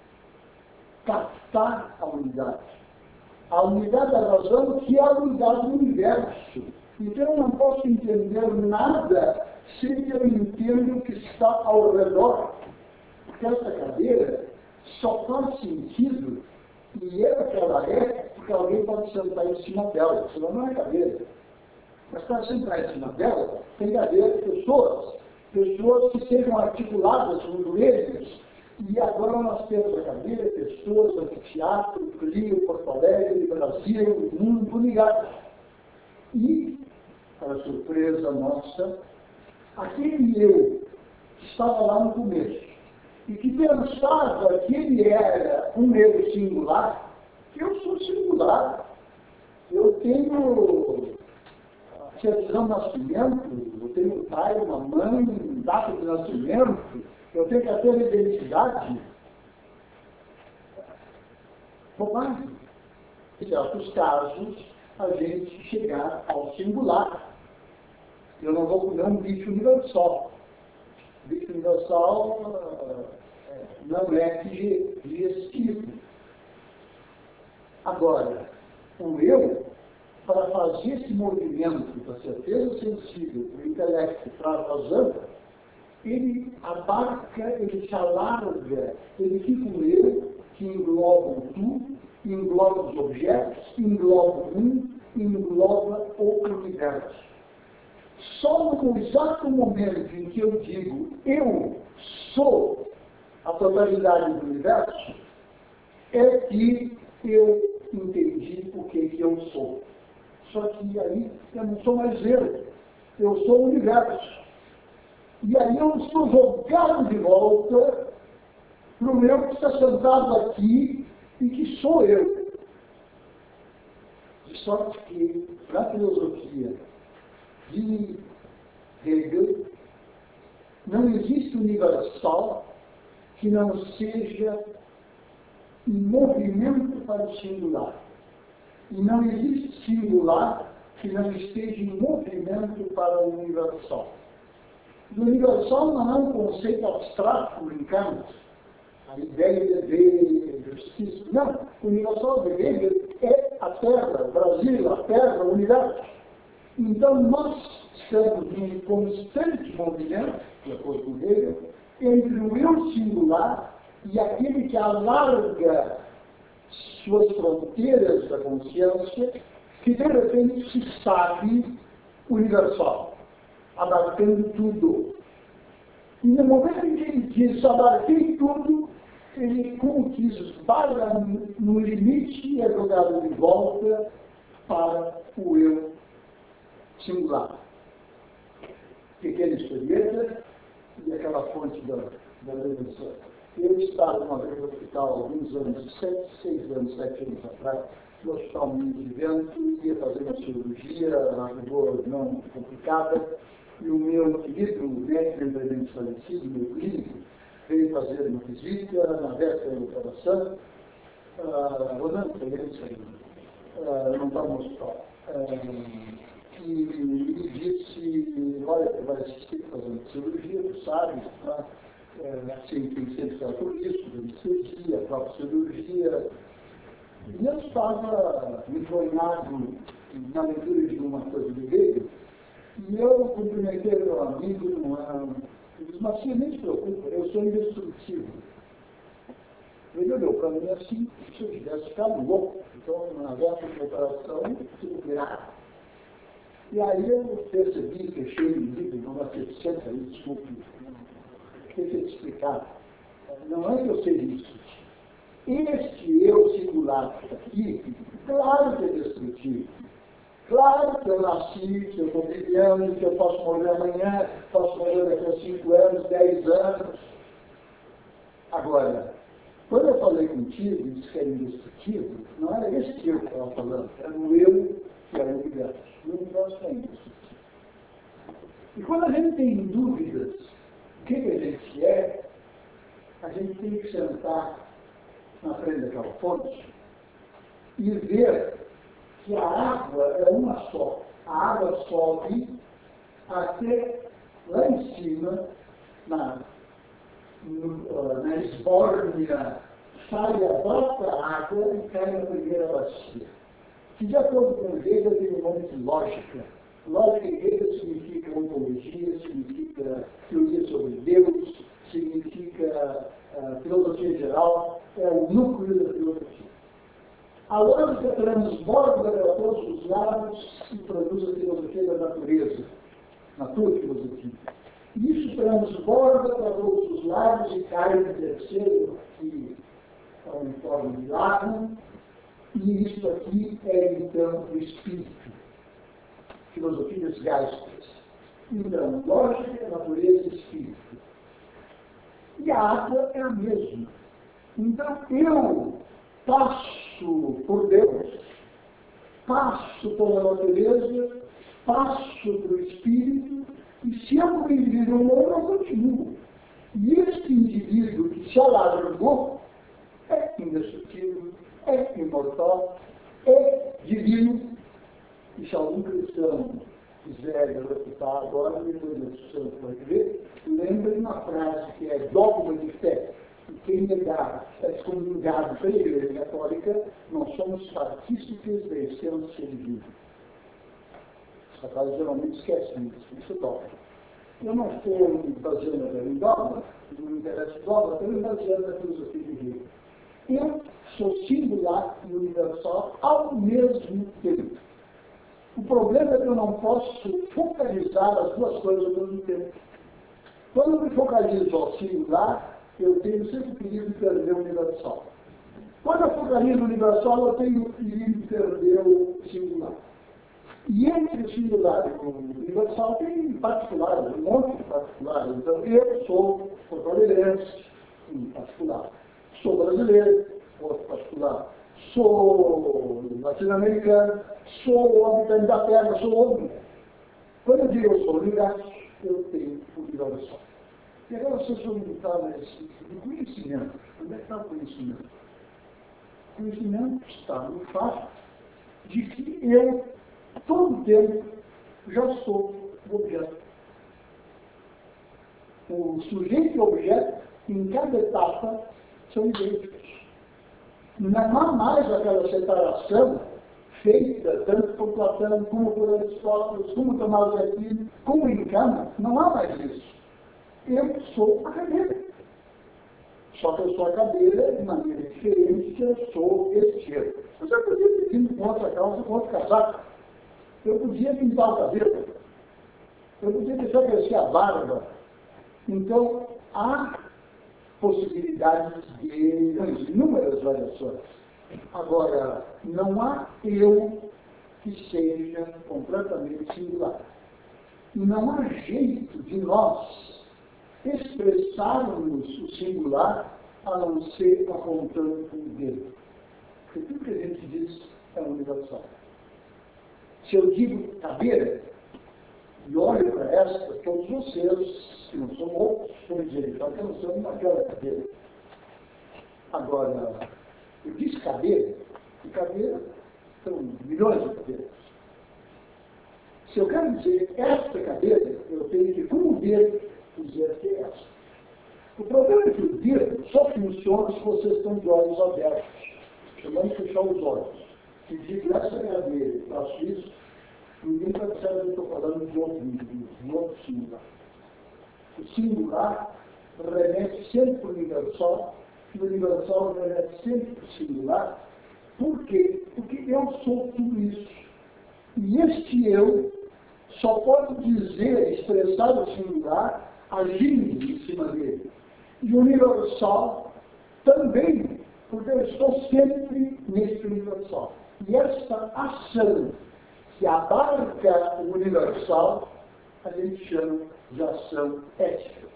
captar a unidade. A unidade da razão, que é a unidade do universo. Então eu não posso entender nada se eu entendo o que está ao redor. Porque essa cadeira só faz sentido, e é o que ela é, porque alguém pode sentar em cima dela, senão não é cadeira. Mas para sentar em cima dela, tem que haver pessoas, pessoas que sejam articuladas com eles. E agora nós temos a cadeira, pessoas, anfiteatro, Rio, Porto Alegre, Brasil, mundo ligado. E, para surpresa nossa, aquele eu que estava lá no começo, e que pensava que ele era um eu singular, eu sou singular. Eu tenho certidão de nascimento, eu tenho um pai, uma mãe, data de nascimento, eu tenho que ter identidade. Bobagem. Em certos casos, a gente chegar ao singular. Eu não vou comer um bicho universal. O bicho universal não é digestivo. Agora, o eu, para fazer esse movimento da certeza sensível, do intelecto para a razão, ele abarca, ele se alarga, ele fica um eu que engloba o tudo, engloba os objetos, engloba um, engloba o universo. Só no exato momento em que eu digo eu sou a totalidade do universo, é que eu entendi o que, que eu sou. Só que aí eu não sou mais eu, eu sou o universo. E aí eu estou jogado de volta para o meu que está sentado aqui e que sou eu. De sorte que, na filosofia de Hegel, não existe universal que não seja em movimento para o singular. E não existe singular que não esteja em movimento para o universal. O universal não é um conceito abstrato por encanto, a ideia de ver, justiça. Não, o universal de Hegel é a Terra, o Brasil, a Terra, o universo. Então nós estamos em constante movimento, de acordo com Hegel, entre o eu singular e aquele que alarga suas fronteiras da consciência, que de repente se sabe universal, abarcando tudo. E no momento em que ele diz abarquei tudo, ele, como que esbarra no limite e é jogado de volta para o eu singular. Pequena historieta e aquela fonte da, da redenção. Eu estava uma vez no hospital, alguns anos, sete, seis anos, sete anos atrás, no hospital Mundo de Vento, ia fazer uma cirurgia, acabou não complicada, e o meu querido médico anteriormente falecido, meu clínico, veio fazer uma visita na véspera da operação, uh, Rolando, uh, não estava no hospital. Uh, e ele disse, olha, tu vai assistir fazendo cirurgia, tu sabes, tá? É, assim, tem que ser por isso, anestesia, a própria cirurgia. E eu estava enronhado na leitura de uma coisa de Hegel, e eu cumprimentei meu amigo, ele disse, mas você nem se preocupa, eu sou indestrutível. Ele olhou para mim assim, se eu tivesse ficado louco, então na véspera de operação, eu fico virado. E aí eu percebi, fechei o livro, não vai ser sempre aí, desculpe, deixa eu te explicar. Não é que eu sei isso. Este eu singular que está aqui, claro que é destrutivo. Claro que eu nasci, que eu estou vivendo, que eu posso morrer amanhã, posso morrer daqui a cinco anos, dez anos. Agora, quando eu falei contigo e disse que era indestrutível, não era esse eu que estava falando, era o eu que era o universo. O universo é indestrutível. quando a gente tem dúvidas do que, que a gente é, a gente tem que sentar na frente daquela fonte e ver que a água é uma só. A água sobe até lá em cima, na, no, na esbórnia, sai a própria água e cai na primeira bacia. Que de acordo com o Hegel tem um nome de lógica. Lógica em Hegel significa ontologia, significa teoria sobre Deus, significa uh, filosofia geral, é o núcleo da filosofia. A lógica transborda para todos os lados e produz a filosofia da natureza, naturfilosofia. Isso transborda para todos os lados e cai no terceiro, que é em forma de lago, e isso aqui é então o espírito. Filosofias geistes. Então, lógica, natureza e espírito. E a água é a mesma. Então, eu passo por Deus, passo pela natureza, passo pelo espírito, e se eu como indivíduo eu continuo. E este indivíduo que se alargou é indestrutível, é imortal, é divino. E se algum cristão quiser refutar agora, depois da discussão que vai ver, lembre uma frase que é dogma de fé. E quem negar, está excomungado pela Igreja Católica, nós somos partícipes da essência divina. Os católicos geralmente esquecem disso, isso é dogma. Eu não estou me baseando em dogma, não me interessa dogma, estou me baseando na filosofia de Hegel. Eu sou singular e universal ao mesmo tempo. O problema é que eu não posso focalizar as duas coisas ao mesmo tempo. Quando eu me focalizo ao singular, eu tenho sempre o perigo de perder o universal. Quando eu focalizo o universal, eu tenho o perigo de perder o singular. E entre o singular e o universal tem particulares, um monte de particulares. Então, eu sou porto-alegrense, um particular. Sou brasileiro, outro particular. Sou latino-americano, sou habitante da Terra, sou homem. Quando eu digo eu sou universo, eu tenho o universal. E agora vocês vão meditar nesse do conhecimento. Onde é que está o conhecimento? O conhecimento está no fato de que eu, todo tempo, já sou o objeto. O sujeito e o objeto, em cada etapa, são idênticos. Não há mais aquela separação feita tanto por Platão, como por Aristóteles, como Tomás de Aquino, como em Kant. Não há mais isso. Eu sou a cadeira. Só que eu sou a cadeira de maneira diferente que eu sou este eu. Mas eu podia ter vindo com outra calça, com outro casaco. Eu podia pintar o cabelo. Eu podia deixar crescer a barba. Então, há possibilidades de inúmeras variações. Agora, não há eu que seja completamente singular. E não há jeito de nós expressarmos o singular a não ser apontando com o dedo. Porque tudo que a gente diz é universal. Se eu digo cadeira, e olho para esta, todos vocês, que não são outros, vão dizer, então que não são naquela cadeira. Agora, eu disse cadeira, e cadeira são milhões de cadeiras. Se eu quero dizer esta cadeira, eu tenho que, com o dedo, dizer que é esta. O problema é que o dedo só funciona se vocês estão de olhos abertos, chamando de fechar os olhos. Se digo essa cadeira, faço isso, ninguém vai saber que eu estou falando de outro indivíduo, de outro singular. O singular remete sempre para o universal, e o universal remete sempre para o singular. Por quê? Porque eu sou tudo isso. E este eu só pode dizer, expressar o singular, agindo em cima dele. E o universal também, porque eu estou sempre neste universal. E esta ação que abarca o universal, a gente chama de ação ética.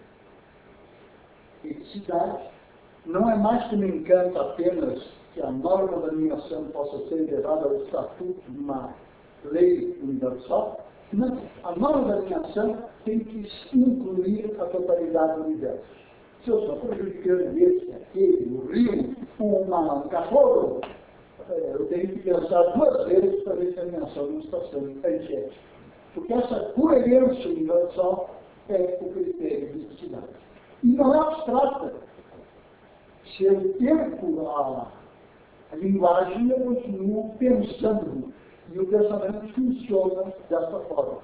Eticidade não é mais que me encanta apenas que a norma da minha ação possa ser elevada ao estatuto de uma lei universal, Não, a nova alinhação tem que incluir a totalidade do universo. Se eu estou prejudicando esse, aquele, o rio, uma, um cachorro, eu tenho que pensar duas vezes para ver se a minha ação não está sendo antiética. Porque essa coerência universal é o critério de identidade. E não é abstrata. Se eu perco a, a linguagem, eu continuo pensando. E o pensamento funciona dessa forma.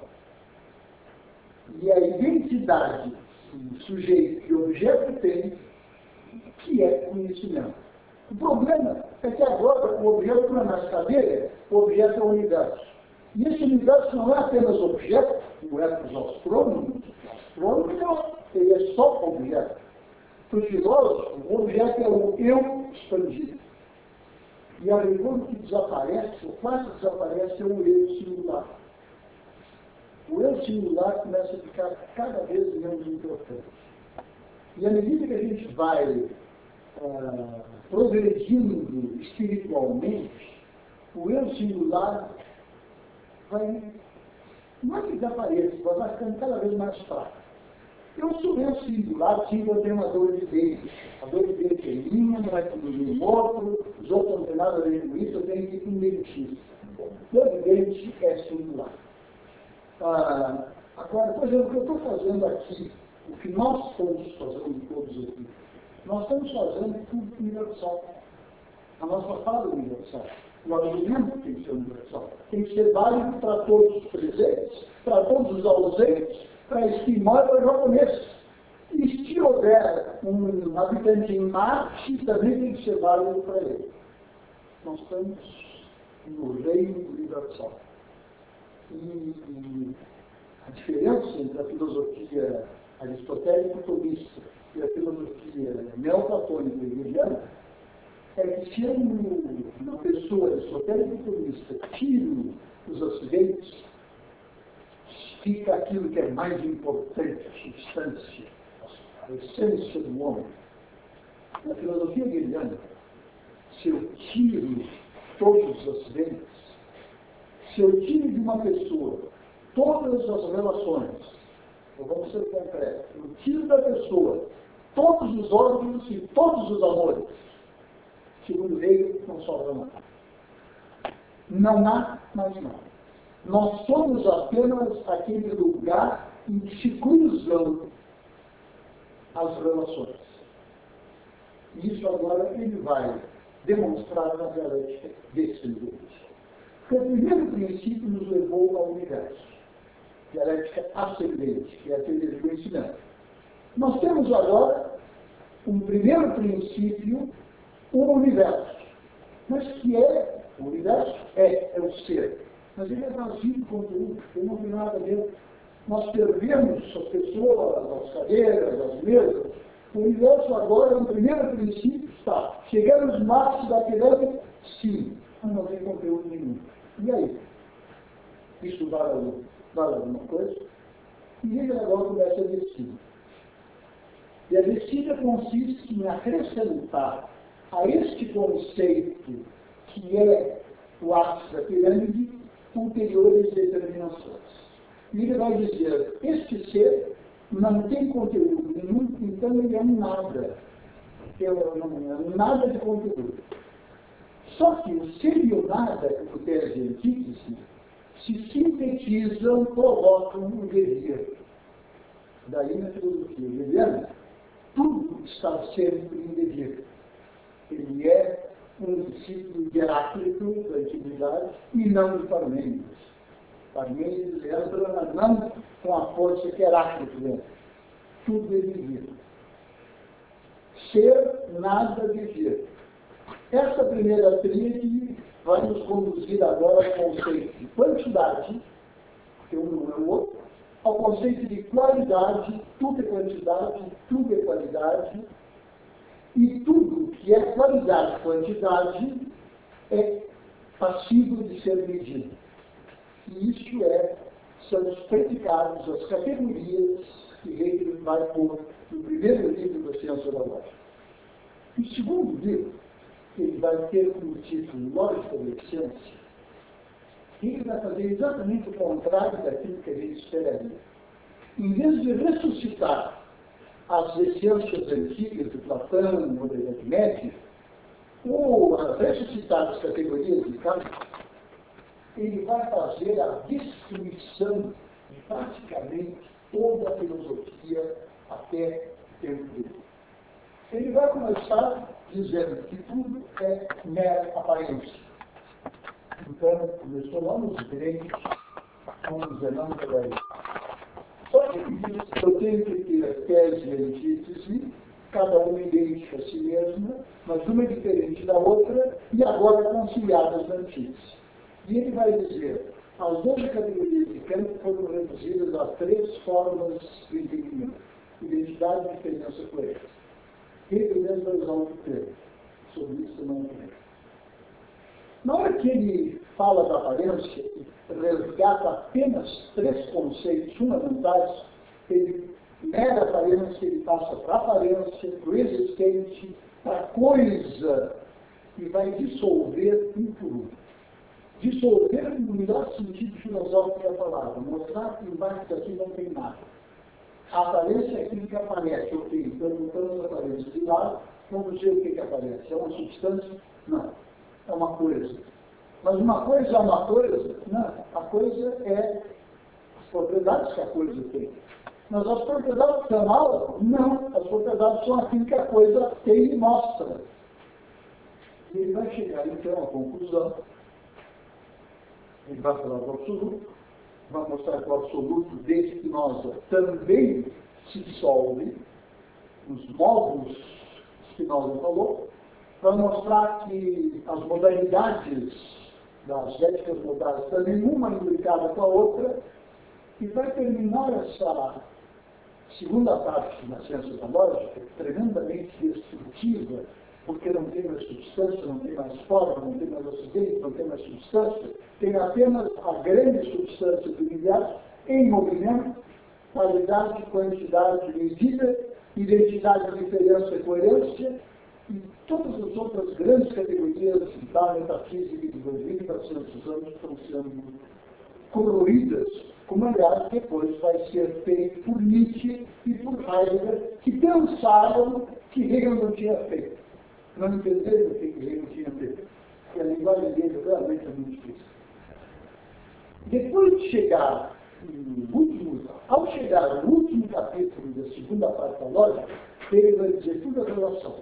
E a identidade que o sujeito e o objeto tem, que é conhecimento. O problema é que agora o objeto não é mais cadeira, o objeto é o universo. E esse universo não é apenas objeto, como é para os astrônomos. O astrônomo não, ele é só objeto. Para o filósofo, o objeto é o eu expandido. E a quando que desaparece, o quase desaparece, é o eu singular. O eu singular começa a ficar cada vez menos importante. E à medida que a gente vai ah, progredindo espiritualmente, o eu singular vai, não é que desapareça, mas vai ficando cada vez mais fraco. Eu sou eu singular, sim, eu tenho uma dor de dente. A dor de dente é minha, não é tudo do outro, os outros não têm nada a ver com isso, eu tenho que ir para um dentista. Dor de dente é singular. Ah, agora, por exemplo, o que eu estou fazendo aqui, o que nós estamos fazendo todos aqui, nós estamos fazendo tudo universal. A nossa fala é universal. O argumento tem que ser universal. Tem que ser válido para todos os presentes, para todos os ausentes, para esquimó e para japonês. E se houver um habitante em Marte, também tem que ser válido para ele. Nós estamos no reino universal. E, e a diferença entre a filosofia aristotélico-tomista e a filosofia neoplatônica e hegeliana é que se eu, uma pessoa aristotélico-tomista, tiro os acidentes, fica aquilo que é mais importante, a substância, a essência do homem. Na filosofia hegeliana, se eu tiro todos os acidentes, se eu tiro de uma pessoa todas as relações, ou vamos ser concretos, eu tiro da pessoa todos os órgãos e todos os amores, segundo Hegel, não sobra nada. Não há mais nada. Nós somos apenas aquele lugar em que se cruzam as relações. E isso agora ele vai demonstrar na dialética descendente. Porque o primeiro princípio nos levou ao universo. Dialética ascendente, que é aquele de conhecimento. Nós temos agora um primeiro princípio, o universo. Mas que é, o universo é, é o ser. Mas ele é vazio de conteúdo, ele não tem nada dentro. Nós perdemos as pessoas, as cadeiras, as mesas. O universo agora, no primeiro princípio, está. Chegamos no máximo da pirâmide? Sim. Mas não tem conteúdo nenhum. E aí? Isso vale, vale alguma coisa? E ele agora começa a descida. E a descida consiste em acrescentar a este conceito que é o ápice da pirâmide, ulteriores determinações. E ele vai dizer, este ser não tem conteúdo nenhum, então ele é um nada. É um nada de conteúdo. Só que o ser e o nada, o tese de antítese, se sintetizam, provocam um devir. Daí na filosofia hegeliana, tudo está sempre em devir. Ele é um discípulo de Heráclito da antiguidade e não de Parmênides. Parmênides entra não com a força que Heráclito entra. Tudo é devir. Ser, nada, devir. Essa primeira tríade vai nos conduzir agora ao conceito de quantidade, que um não é o outro, ao conceito de qualidade, tudo é quantidade, tudo é qualidade, e tudo que é qualidade e quantidade é passível de ser medido. E isso é, são os predicados, as categorias que Hegel vai pôr no primeiro livro da Ciência da Lógica. No segundo livro, ele vai ter como título Lógica da Essência, Ele vai fazer exatamente o contrário daquilo que a gente esperaria. Em vez de ressuscitar as essências antigas de Platão ou da Idade Média, ou ressuscitar as categorias de Kant, ele vai fazer a destruição de praticamente toda a filosofia até o tempo dele. Ele vai começar dizendo que tudo é mera aparência. Então, começou lá nos gregos, vamos dizer, não por aí. Só que eu tenho que ter a tese e a antítese, cada uma idêntica a si mesma, mas uma é diferente da outra, e agora conciliadas na antítese. E ele vai dizer, as doze categorias de Kant foram reduzidas a três formas de entendimento: identidade, diferença e coerência. Ele mesmo vai usar um termo. Sobre isso não tem. Na hora que ele fala da aparência e resgata apenas três conceitos fundamentais, ele nega a aparência, ele passa para a aparência, para o existente, para a coisa, e vai dissolver um por um. Dissolver no melhor sentido filosófico da palavra, mostrar que embaixo daqui não tem nada. A aparência é aquilo que aparece, ok, perguntamos a aparência de lado, vamos ver o que, que aparece. É uma substância? Não. É uma coisa. Mas uma coisa é uma coisa? Não. A coisa é as propriedades que a coisa tem. Mas as propriedades são algo? Não. As propriedades são aquilo que a coisa tem e mostra. E ele vai chegar, então, à conclusão. Ele vai falar do absoluto, vai mostrar que o absoluto de Spinoza também se dissolve nos modos que Spinoza falou, vai mostrar que as modalidades das éticas modais também uma implicada com a outra, e vai terminar essa segunda parte da ciência da lógica, tremendamente destrutiva, porque não tem mais substância, não tem mais forma, não tem mais acidente, não tem mais substância, tem apenas a grande substância do universo em movimento, qualidade, quantidade, medida, identidade, diferença e coerência, e todas as outras grandes categorias da metafísica de dois mil e quatrocentos anos estão sendo corroídas, como aliás depois vai ser feito por Nietzsche e por Heidegger, que pensaram que Hegel não tinha feito. Não entenderam o que Hegel tinha feito. Porque a linguagem dele realmente é muito difícil. Depois de chegar no último, ao chegar no último capítulo da segunda parte da lógica, ele vai dizer tudo a relação.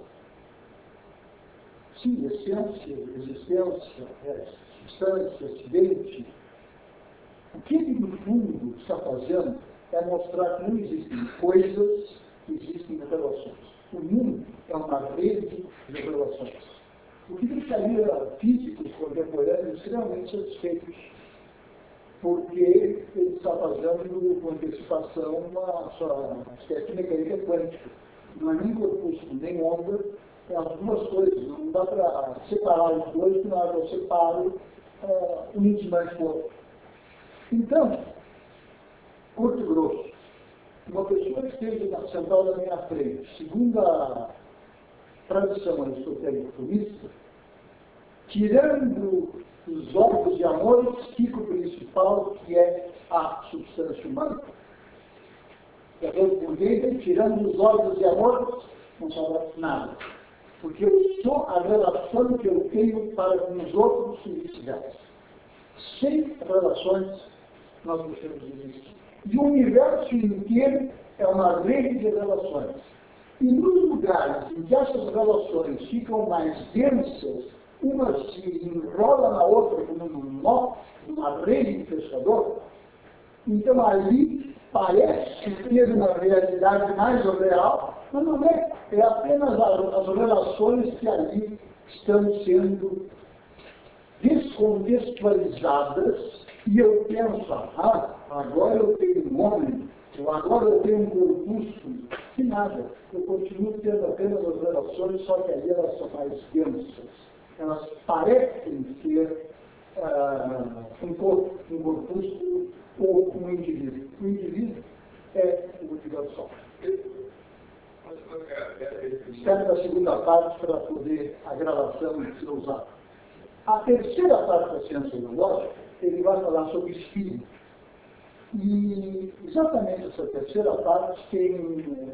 Sim, essência, existência, é, substância, acidente. O que ele, no fundo, está fazendo é mostrar que não existem coisas, existem relações. O mundo é uma rede de relações. O que deixaria físicos contemporâneos extremamente satisfeitos, porque ele está fazendo com antecipação uma sua espécie de mecânica quântica. Não é nem corpúsculo, nem onda, é as duas coisas. Não dá para separar os dois, porque na hora que eu separo, uh, um desmancha o outro. Então, curto e grosso, uma pessoa que esteja sentada na minha frente, segundo a tradição aristotélica tomista, tirando os órgãos de amor, fica o principal, que é a substância humana. Por dentro, tirando os órgãos de amor, não sobra nada. Porque eu sou a relação que eu tenho para com os outros e vice-versa. Sem relações, nós deixamos de existir. E o universo inteiro é uma rede de relações. E nos lugares em que essas relações ficam mais densas, uma se enrola na outra como num nó, numa rede de pescador, então ali parece ter uma realidade mais real, mas não é. É apenas as relações que ali estão sendo descontextualizadas, e eu penso, ah, agora eu tenho um homem, ou agora eu tenho um corpúsculo, que nada. Eu continuo tendo apenas as relações, só que ali elas são mais densas. Elas parecem ser uh, um corpo, um corpúsculo ou um indivíduo. O indivíduo é o universal. Espero a segunda parte para poder a gravação ser usada. A terceira parte da ciência biológica ele vai falar sobre espírito. E exatamente essa terceira parte tem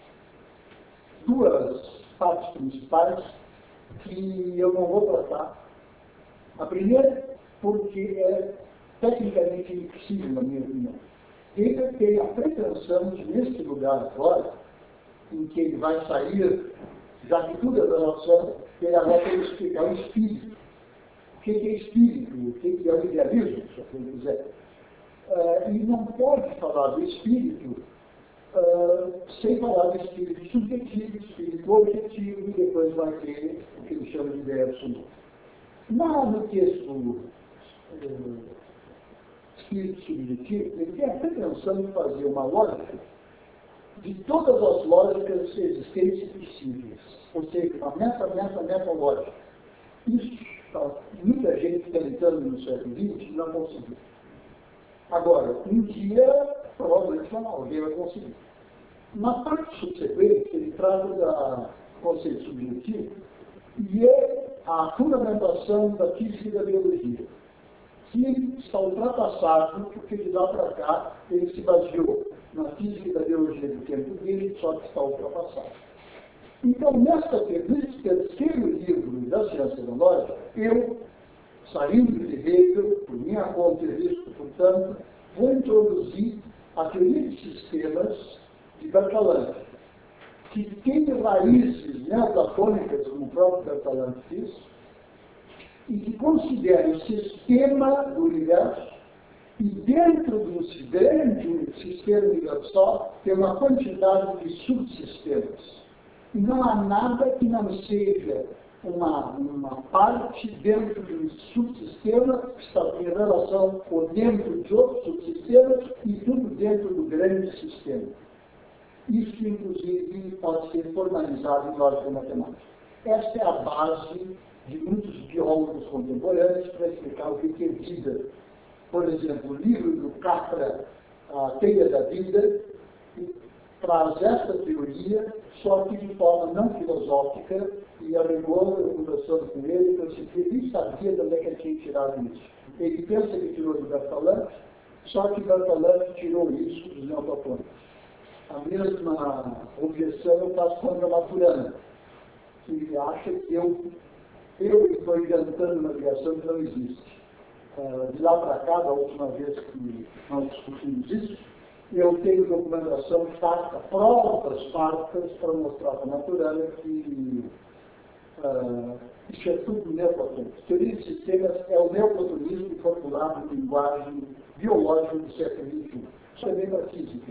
duas partes principais que eu não vou tratar. A primeira, porque é tecnicamente impossível, na minha opinião. Ele tem a pretensão de, neste lugar agora, em que ele vai sair, já que tudo é relação, ele agora tem que explicar o espírito. O que é espírito? O que é o idealismo, se você quiser. Uh, e não pode falar do espírito uh, sem falar do espírito subjetivo, espírito objetivo, e depois vai ter o que ele chama de ideia absoluta. Mas no texto uh, espírito subjetivo, ele tem a pretensão de fazer uma lógica de todas as lógicas existentes e possíveis. Ou seja, uma meta, meta, meta lógica. Isso, tá, muita gente tentando no século vinte não conseguiu. Agora, um dia, provavelmente alguém vai conseguir. Na parte subsequente, ele trata do conceito subjetivo e é a fundamentação da física e da biologia, que está ultrapassado, porque de lá para cá ele se baseou na física e da biologia do tempo dele, só que está ultrapassado. Então, nesta, nesse terceiro livro da ciência da lógica, eu, saindo de Hegel, por minha conta e risco, portanto, vou introduzir a teoria de sistemas de Bertalanffy, que tem raízes neoplatônicas, como o próprio Bertalanffy diz, e que considera o sistema do universo, e dentro do grande sistema universal tem uma quantidade de subsistemas. E não há nada que não seja uma, uma parte dentro de um subsistema que está em relação ou dentro de outros subsistemas e tudo dentro do grande sistema. Isso, inclusive, pode ser formalizado em lógica matemática. Esta é a base de muitos biólogos contemporâneos para explicar o que é vida. Por exemplo, o livro do Capra, A Teia da Vida, traz esta teoria, só que de forma não filosófica, e a rigor, eu conversando com ele, eu disse que ele nem sabia de onde é que ele tinha tirado isso. Ele pensa que tirou do Bertalanffy, só que Bertalanffy tirou isso dos neoplatônicos. A mesma objeção eu faço contra Maturana, que acha que eu, eu estou inventando uma ligação que não existe. Uh, de lá para cá, da última vez que nós discutimos isso, eu tenho documentação farta, provas fartas para mostrar para a Maturana que uh, isso é tudo neoplatônico. Teoria de sistemas é o neoplatonismo formulado em linguagem biológica do século vinte e um. Isso é bem para a física.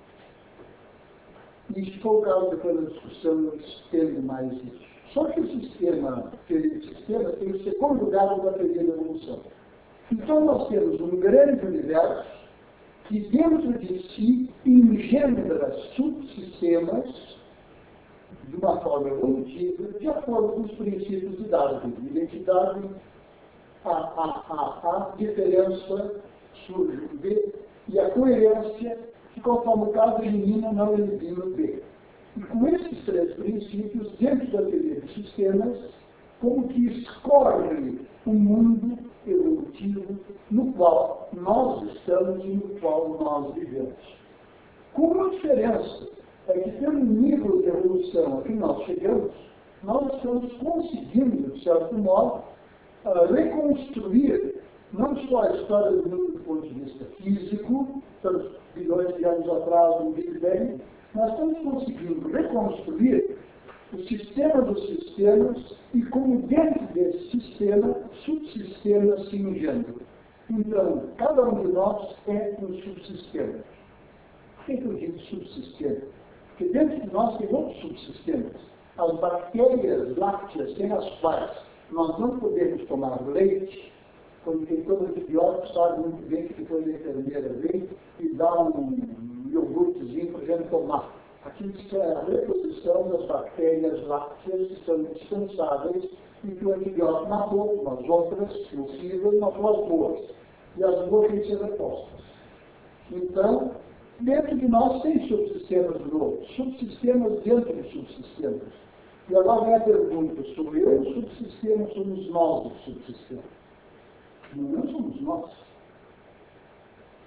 E se for o caso, depois da discussão, eu estendo mais isso. Só que o sistema, teoria de sistemas, tem que ser conjugado com a teoria da evolução. Então nós temos um grande universo que dentro de si engendra subsistemas de uma forma evolutiva, de acordo com os princípios de Darwin. Identidade, a, a, a, a diferença surge o B, e a coerência, que conforme o caso elimina, não elimina o B. E com esses três princípios, dentro da teoria de sistemas, como que escorre o mundo evolutivo no qual nós estamos e no qual nós vivemos. Com uma diferença, é que pelo nível de evolução a que nós chegamos, nós estamos conseguindo, de certo modo, uh, reconstruir não só a história do mundo do ponto de vista físico, tantos bilhões de anos atrás, no Big Bang, nós estamos conseguindo reconstruir o sistema dos sistemas e como dentro desse sistema, subsistemas se engendram. Então, cada um de nós é um subsistema. Por que eu digo subsistema? Porque dentro de nós tem outros subsistemas. As bactérias lácteas sem as quais nós não podemos tomar leite, quando tem todo antibiótico, sabe muito bem que depois a enfermeira vem e dá um iogurtezinho para a gente tomar. Aquilo é a reposição das bactérias lácteas que são indispensáveis e que o antibiótico matou, umas outras nocivas, matou as boas. E as boas têm que ser repostas. Então, dentro de nós tem subsistemas novos, subsistemas dentro de subsistemas. E agora vem a pergunta, sou eu o subsistema, somos nós o subsistema? Não somos nós.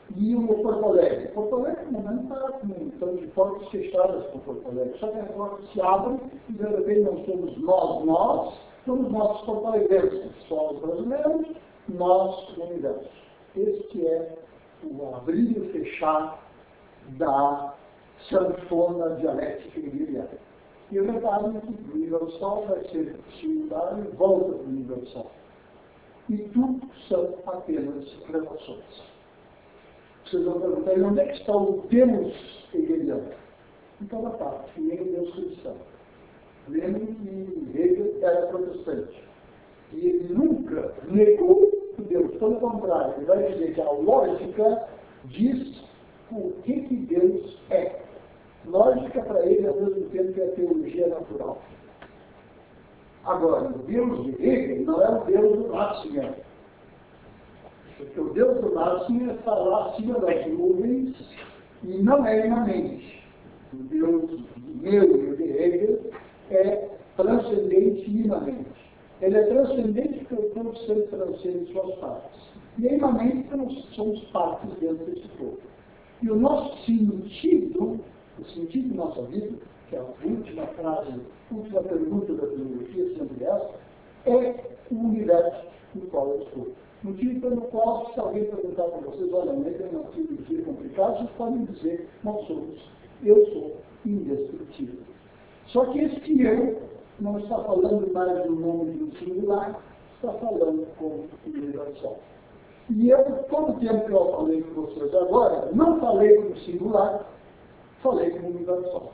E o Porto Alegre? Porto Alegre, no momento, está com tanto de portas fechadas para o Porto Alegre. Só que as portas se abrem e, de repente, não somos nós, nós, somos nossos porto-alegrenses, só os brasileiros, nós, o universo. Este é o abrir e fechar da sanfona dialética hegeliana. E o reparem que o universal vai ser singular e volta para o universal. E tudo são apenas relações. Vocês vão perguntar, onde é que está o Deus hegeliano? Em cada parte, e nem o Deus cristão. Lembrem que Hegel era protestante. E ele nunca negou o Deus. Pelo contrário, ele vai dizer que a lógica diz o que, que Deus é. Lógica para ele ao mesmo tempo que a teologia natural. Agora, o Deus de Hegel não é o Deus do Ratzinger. Porque o Deus do Ratzinger está lá acima das nuvens e não é imanente. O Deus meu e o de Hegel é transcendente e imanente. Ele é transcendente porque o todo ser transcende suas partes. E é imanente porque nós somos partes dentro desse todo. E o nosso sentido, o sentido de nossa vida, que é a última frase, a última pergunta da filosofia, sempre essa, é o universo no qual eu estou. Motivo pelo qual, se alguém perguntar para vocês, olha, mas é uma filosofia complicada, vocês podem dizer, nós somos, eu sou indestrutível. Só que esse eu não está falando mais do nome do singular, está falando como universal. E eu, todo o tempo que eu falei com vocês agora, não falei como singular, falei como universal.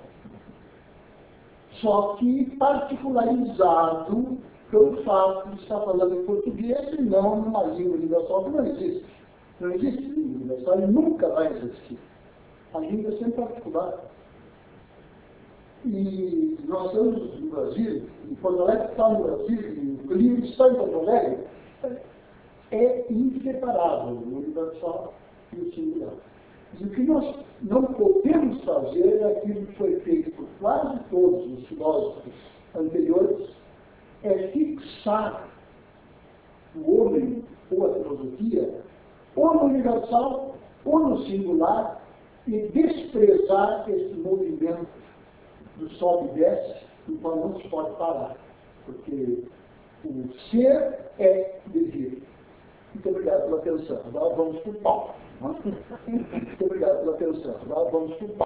Só que particularizado pelo fato de estar falando em português e não numa língua universal que não existe. Não existe língua universal e nunca vai existir. A língua é sempre particular. E nós estamos no Brasil, e Porto Alegre está no Brasil, e o livro está em Porto Alegre, é inseparável o universal e o singular. E o que nós não podemos fazer é aquilo que foi feito por quase todos os filósofos anteriores, é fixar o homem ou a filosofia ou no universal ou no singular e desprezar esse movimento do sobe e desce, do qual não se pode parar, porque o ser é devir. Muito obrigado pela atenção. Agora vamos para o pau. Muito obrigado pela atenção. Agora vamos para o pau.